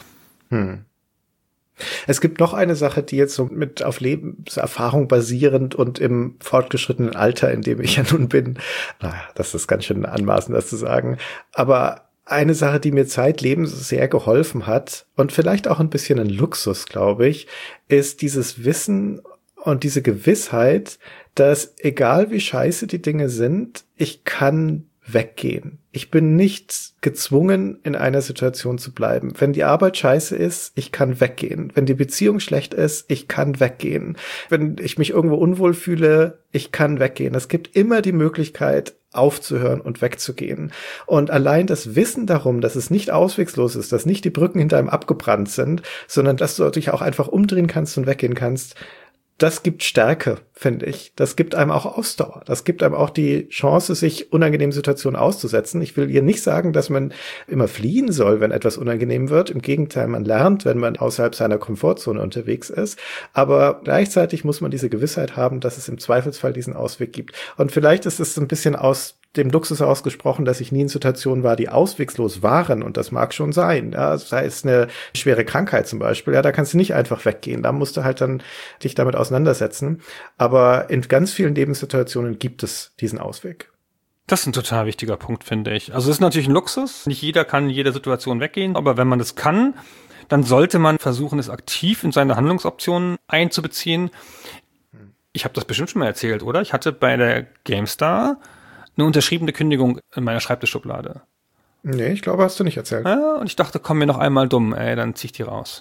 [SPEAKER 4] Es gibt noch eine Sache, die jetzt so mit auf Lebenserfahrung basierend und im fortgeschrittenen Alter, in dem ich ja nun bin, das ist ganz schön anmaßend, das zu sagen, aber eine Sache, die mir zeitlebens sehr geholfen hat und vielleicht auch ein bisschen ein Luxus, glaube ich, ist dieses Wissen und diese Gewissheit, dass egal wie scheiße die Dinge sind, ich kann weggehen. Ich bin nicht gezwungen, in einer Situation zu bleiben. Wenn die Arbeit scheiße ist, ich kann weggehen. Wenn die Beziehung schlecht ist, ich kann weggehen. Wenn ich mich irgendwo unwohl fühle, ich kann weggehen. Es gibt immer die Möglichkeit, aufzuhören und wegzugehen. Und allein das Wissen darum, dass es nicht auswegslos ist, dass nicht die Brücken hinter einem abgebrannt sind, sondern dass du dich auch einfach umdrehen kannst und weggehen kannst, das gibt Stärke, finde ich. Das gibt einem auch Ausdauer. Das gibt einem auch die Chance, sich unangenehmen Situationen auszusetzen. Ich will hier nicht sagen, dass man immer fliehen soll, wenn etwas unangenehm wird. Im Gegenteil, man lernt, wenn man außerhalb seiner Komfortzone unterwegs ist. Aber gleichzeitig muss man diese Gewissheit haben, dass es im Zweifelsfall diesen Ausweg gibt. Und vielleicht ist es ein bisschen aus dem Luxus ausgesprochen, dass ich nie in Situationen war, die auswegslos waren, und das mag schon sein, ja, sei es eine schwere Krankheit zum Beispiel, ja, da kannst du nicht einfach weggehen, da musst du halt dann dich damit auseinandersetzen, aber in ganz vielen Lebenssituationen gibt es diesen Ausweg.
[SPEAKER 3] Das ist ein total wichtiger Punkt, finde ich. Also es ist natürlich ein Luxus, nicht jeder kann in jeder Situation weggehen, aber wenn man das kann, dann sollte man versuchen, es aktiv in seine Handlungsoptionen einzubeziehen. Ich habe das bestimmt schon mal erzählt, oder? Ich hatte bei der GameStar eine unterschriebene Kündigung in meiner Schreibtischschublade.
[SPEAKER 4] Nee, ich glaube, hast du nicht erzählt.
[SPEAKER 3] Ja, und ich dachte, komm mir noch einmal dumm, dann zieh ich die raus.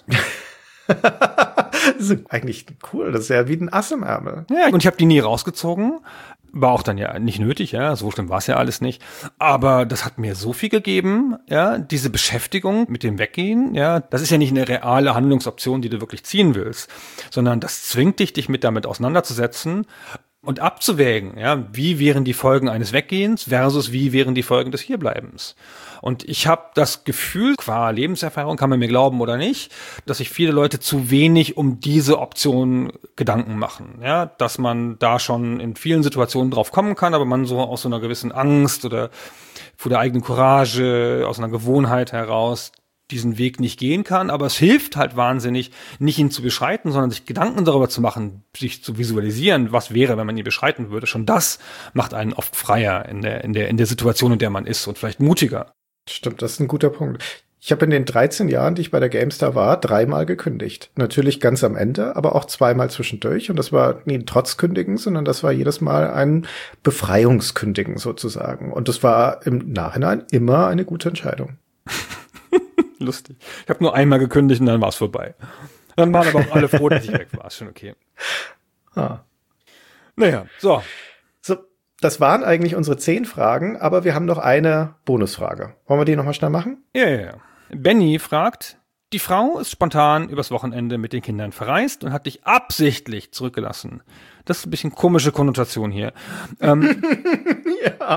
[SPEAKER 4] Das ist eigentlich cool, das ist ja wie ein Ass im Ärmel.
[SPEAKER 3] Ja, und ich habe die nie rausgezogen. War auch dann ja nicht nötig, ja, so schlimm war es ja alles nicht. Aber das hat mir so viel gegeben, ja, diese Beschäftigung mit dem Weggehen, ja, das ist ja nicht eine reale Handlungsoption, die du wirklich ziehen willst, sondern das zwingt dich mit damit auseinanderzusetzen und abzuwägen, ja, wie wären die Folgen eines Weggehens versus wie wären die Folgen des Hierbleibens. Und ich habe das Gefühl, qua Lebenserfahrung, kann man mir glauben oder nicht, dass sich viele Leute zu wenig um diese Option Gedanken machen, ja, dass man da schon in vielen Situationen drauf kommen kann, aber man so aus so einer gewissen Angst oder vor der eigenen Courage, aus einer Gewohnheit heraus diesen Weg nicht gehen kann, aber es hilft halt wahnsinnig, nicht ihn zu beschreiten, sondern sich Gedanken darüber zu machen, sich zu visualisieren, was wäre, wenn man ihn beschreiten würde. Schon das macht einen oft freier in der Situation, in der man ist und vielleicht mutiger.
[SPEAKER 4] Stimmt, das ist ein guter Punkt. Ich habe in den 13 Jahren, die ich bei der GameStar war, 3-mal gekündigt. Natürlich ganz am Ende, aber auch 2-mal zwischendurch. Und das war nie ein Trotzkündigen, sondern das war jedes Mal ein Befreiungskündigen sozusagen. Und das war im Nachhinein immer eine gute Entscheidung.
[SPEAKER 3] Lustig. Ich habe nur einmal gekündigt und dann war es vorbei. Dann waren aber auch alle froh, dass ich weg war. Ist schon okay.
[SPEAKER 4] Ah.
[SPEAKER 3] Naja, so.
[SPEAKER 4] So, das waren eigentlich unsere 10 Fragen, aber wir haben noch eine Bonusfrage. Wollen wir die nochmal schnell machen?
[SPEAKER 3] Ja. Benny fragt, die Frau ist spontan übers Wochenende mit den Kindern verreist und hat dich absichtlich zurückgelassen. Das ist ein bisschen komische Konnotation hier.
[SPEAKER 4] Ja.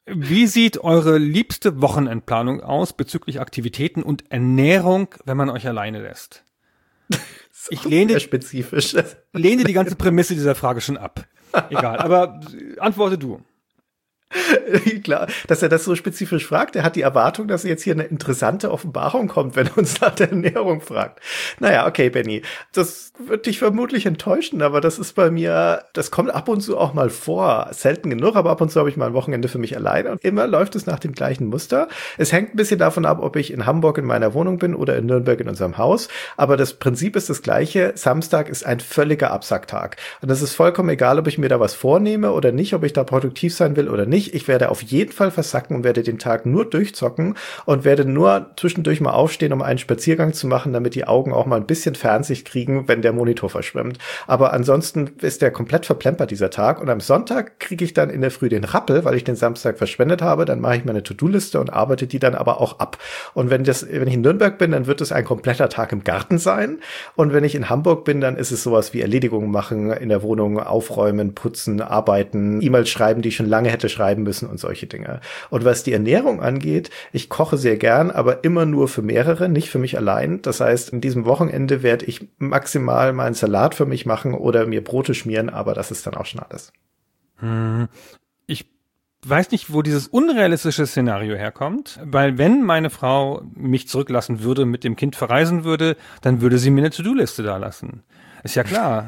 [SPEAKER 3] Wie sieht eure liebste Wochenendplanung aus bezüglich Aktivitäten und Ernährung, wenn man euch alleine lässt? Ich lehne die ganze Prämisse dieser Frage schon ab. Egal, aber antworte du.
[SPEAKER 4] Klar, dass er das so spezifisch fragt. Er hat die Erwartung, dass jetzt hier eine interessante Offenbarung kommt, wenn er uns nach der Ernährung fragt. Naja, okay, Benny, das wird dich vermutlich enttäuschen, aber das ist bei mir, das kommt ab und zu auch mal vor. Selten genug, aber ab und zu habe ich mal ein Wochenende für mich alleine und immer läuft es nach dem gleichen Muster. Es hängt ein bisschen davon ab, ob ich in Hamburg in meiner Wohnung bin oder in Nürnberg in unserem Haus, aber das Prinzip ist das gleiche. Samstag ist ein völliger Absacktag. Und das ist vollkommen egal, ob ich mir da was vornehme oder nicht, ob ich da produktiv sein will oder nicht. Ich werde auf jeden Fall versacken und werde den Tag nur durchzocken und werde nur zwischendurch mal aufstehen, um einen Spaziergang zu machen, damit die Augen auch mal ein bisschen Fernsicht kriegen, wenn der Monitor verschwimmt. Aber ansonsten ist der komplett verplempert, dieser Tag. Und am Sonntag kriege ich dann in der Früh den Rappel, weil ich den Samstag verschwendet habe. Dann mache ich meine To-Do-Liste und arbeite die dann aber auch ab. Und wenn ich in Nürnberg bin, dann wird es ein kompletter Tag im Garten sein. Und wenn ich in Hamburg bin, dann ist es sowas wie Erledigungen machen, in der Wohnung aufräumen, putzen, arbeiten, E-Mails schreiben, die ich schon lange hätte schreiben müssen und solche Dinge. Und was die Ernährung angeht, ich koche sehr gern, aber immer nur für mehrere, nicht für mich allein. Das heißt, in diesem Wochenende werde ich maximal mal einen Salat für mich machen oder mir Brote schmieren, aber das ist dann auch schon alles.
[SPEAKER 3] Ich weiß nicht, wo dieses unrealistische Szenario herkommt, weil wenn meine Frau mich zurücklassen würde, mit dem Kind verreisen würde, dann würde sie mir eine To-Do-Liste da lassen. Ist ja klar.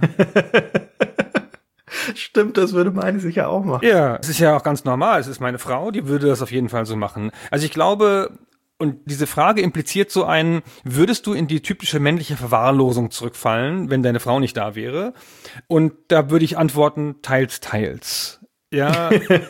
[SPEAKER 4] Stimmt, das würde meine sicher auch machen.
[SPEAKER 3] Ja, es ist ja auch ganz normal. Es ist meine Frau, die würde das auf jeden Fall so machen. Also ich glaube, und diese Frage impliziert so einen, würdest du in die typische männliche Verwahrlosung zurückfallen, wenn deine Frau nicht da wäre? Und da würde ich antworten, teils, teils. Ja,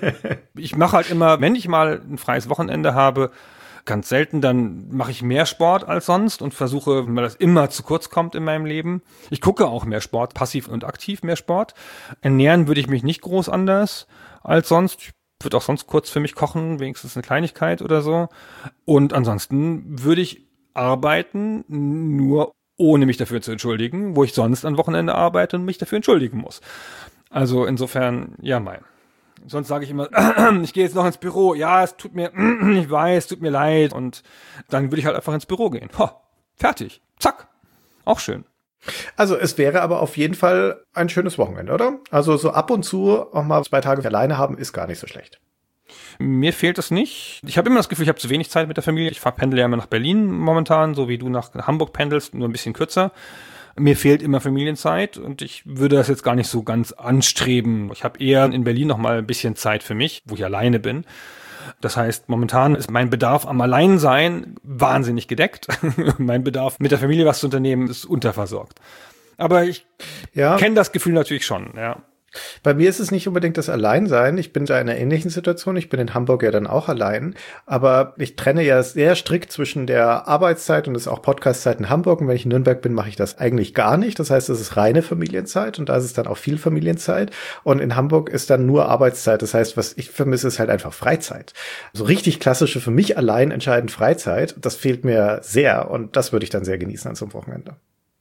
[SPEAKER 3] ich mache halt immer, wenn ich mal ein freies Wochenende habe, ganz selten, dann mache ich mehr Sport als sonst und versuche, weil das immer zu kurz kommt in meinem Leben. Ich gucke auch mehr Sport, passiv und aktiv mehr Sport. Ernähren würde ich mich nicht groß anders als sonst. Ich würde auch sonst kurz für mich kochen, wenigstens eine Kleinigkeit oder so. Und ansonsten würde ich arbeiten, nur ohne mich dafür zu entschuldigen, wo ich sonst am Wochenende arbeite und mich dafür entschuldigen muss. Also insofern, ja, sonst sage ich immer, ich gehe jetzt noch ins Büro. Ja, es tut mir, ich weiß, tut mir leid. Und dann würde ich halt einfach ins Büro gehen. Fertig. Zack. Auch schön.
[SPEAKER 4] Also es wäre aber auf jeden Fall ein schönes Wochenende, oder? Also so ab und zu auch mal 2 Tage alleine haben, ist gar nicht so schlecht.
[SPEAKER 3] Mir fehlt es nicht. Ich habe immer das Gefühl, ich habe zu wenig Zeit mit der Familie. Ich pendle ja immer nach Berlin momentan, so wie du nach Hamburg pendelst, nur ein bisschen kürzer. Mir fehlt immer Familienzeit und ich würde das jetzt gar nicht so ganz anstreben. Ich habe eher in Berlin noch mal ein bisschen Zeit für mich, wo ich alleine bin. Das heißt, momentan ist mein Bedarf am Alleinsein wahnsinnig gedeckt. Mein Bedarf, mit der Familie was zu unternehmen, ist unterversorgt. Aber ich kenne das Gefühl natürlich schon, ja.
[SPEAKER 4] Bei mir ist es nicht unbedingt das Alleinsein. Ich bin da in einer ähnlichen Situation. Ich bin in Hamburg ja dann auch allein. Aber ich trenne ja sehr strikt zwischen der Arbeitszeit und das ist auch Podcastzeit in Hamburg. Und wenn ich in Nürnberg bin, mache ich das eigentlich gar nicht. Das heißt, es ist reine Familienzeit und da ist es dann auch viel Familienzeit. Und in Hamburg ist dann nur Arbeitszeit. Das heißt, was ich vermisse, ist halt einfach Freizeit. So richtig klassische, für mich allein entscheidend Freizeit. Das fehlt mir sehr und das würde ich dann sehr genießen an so einem Wochenende.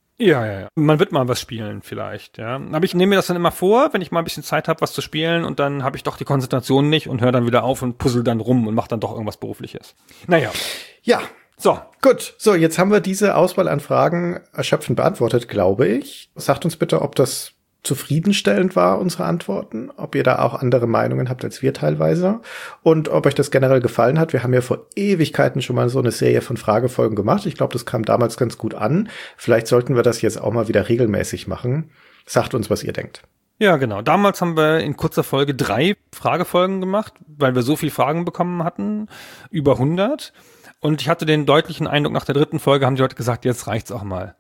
[SPEAKER 3] Ja. Man wird mal was spielen vielleicht, ja. Aber ich nehme mir das dann immer vor, wenn ich mal ein bisschen Zeit habe, was zu spielen und dann habe ich doch die Konzentration nicht und höre dann wieder auf und puzzle dann rum und mache dann doch irgendwas Berufliches. Naja.
[SPEAKER 4] Ja.
[SPEAKER 3] So.
[SPEAKER 4] Gut. So, jetzt haben wir diese Auswahl an Fragen erschöpfend beantwortet, glaube ich. Sagt uns bitte, ob das zufriedenstellend war, unsere Antworten, ob ihr da auch andere Meinungen habt als wir teilweise und ob euch das generell gefallen hat. Wir haben ja vor Ewigkeiten schon mal so eine Serie von Fragefolgen gemacht. Ich glaube, das kam damals ganz gut an. Vielleicht sollten wir das jetzt auch mal wieder regelmäßig machen. Sagt uns, was ihr denkt.
[SPEAKER 3] Ja, genau. Damals haben wir in kurzer Folge 3 Fragefolgen gemacht, weil wir so viele Fragen bekommen hatten, über 100. Und ich hatte den deutlichen Eindruck, nach der 3. Folge haben die Leute gesagt, jetzt reicht's auch mal.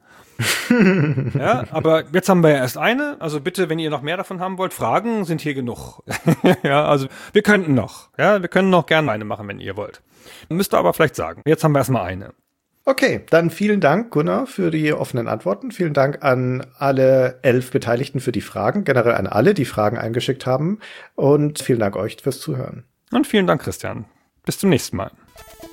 [SPEAKER 3] Ja, aber jetzt haben wir ja erst eine, also bitte, wenn ihr noch mehr davon haben wollt, Fragen sind hier genug. Ja, also wir könnten noch gerne eine machen, wenn ihr wollt. Müsst ihr aber vielleicht sagen, jetzt haben wir erstmal eine.
[SPEAKER 4] Okay, dann vielen Dank, Gunnar, für die offenen Antworten. Vielen Dank an alle 11 Beteiligten für die Fragen, generell an alle, die Fragen eingeschickt haben und vielen Dank euch fürs Zuhören.
[SPEAKER 3] Und vielen Dank, Christian. Bis zum nächsten Mal.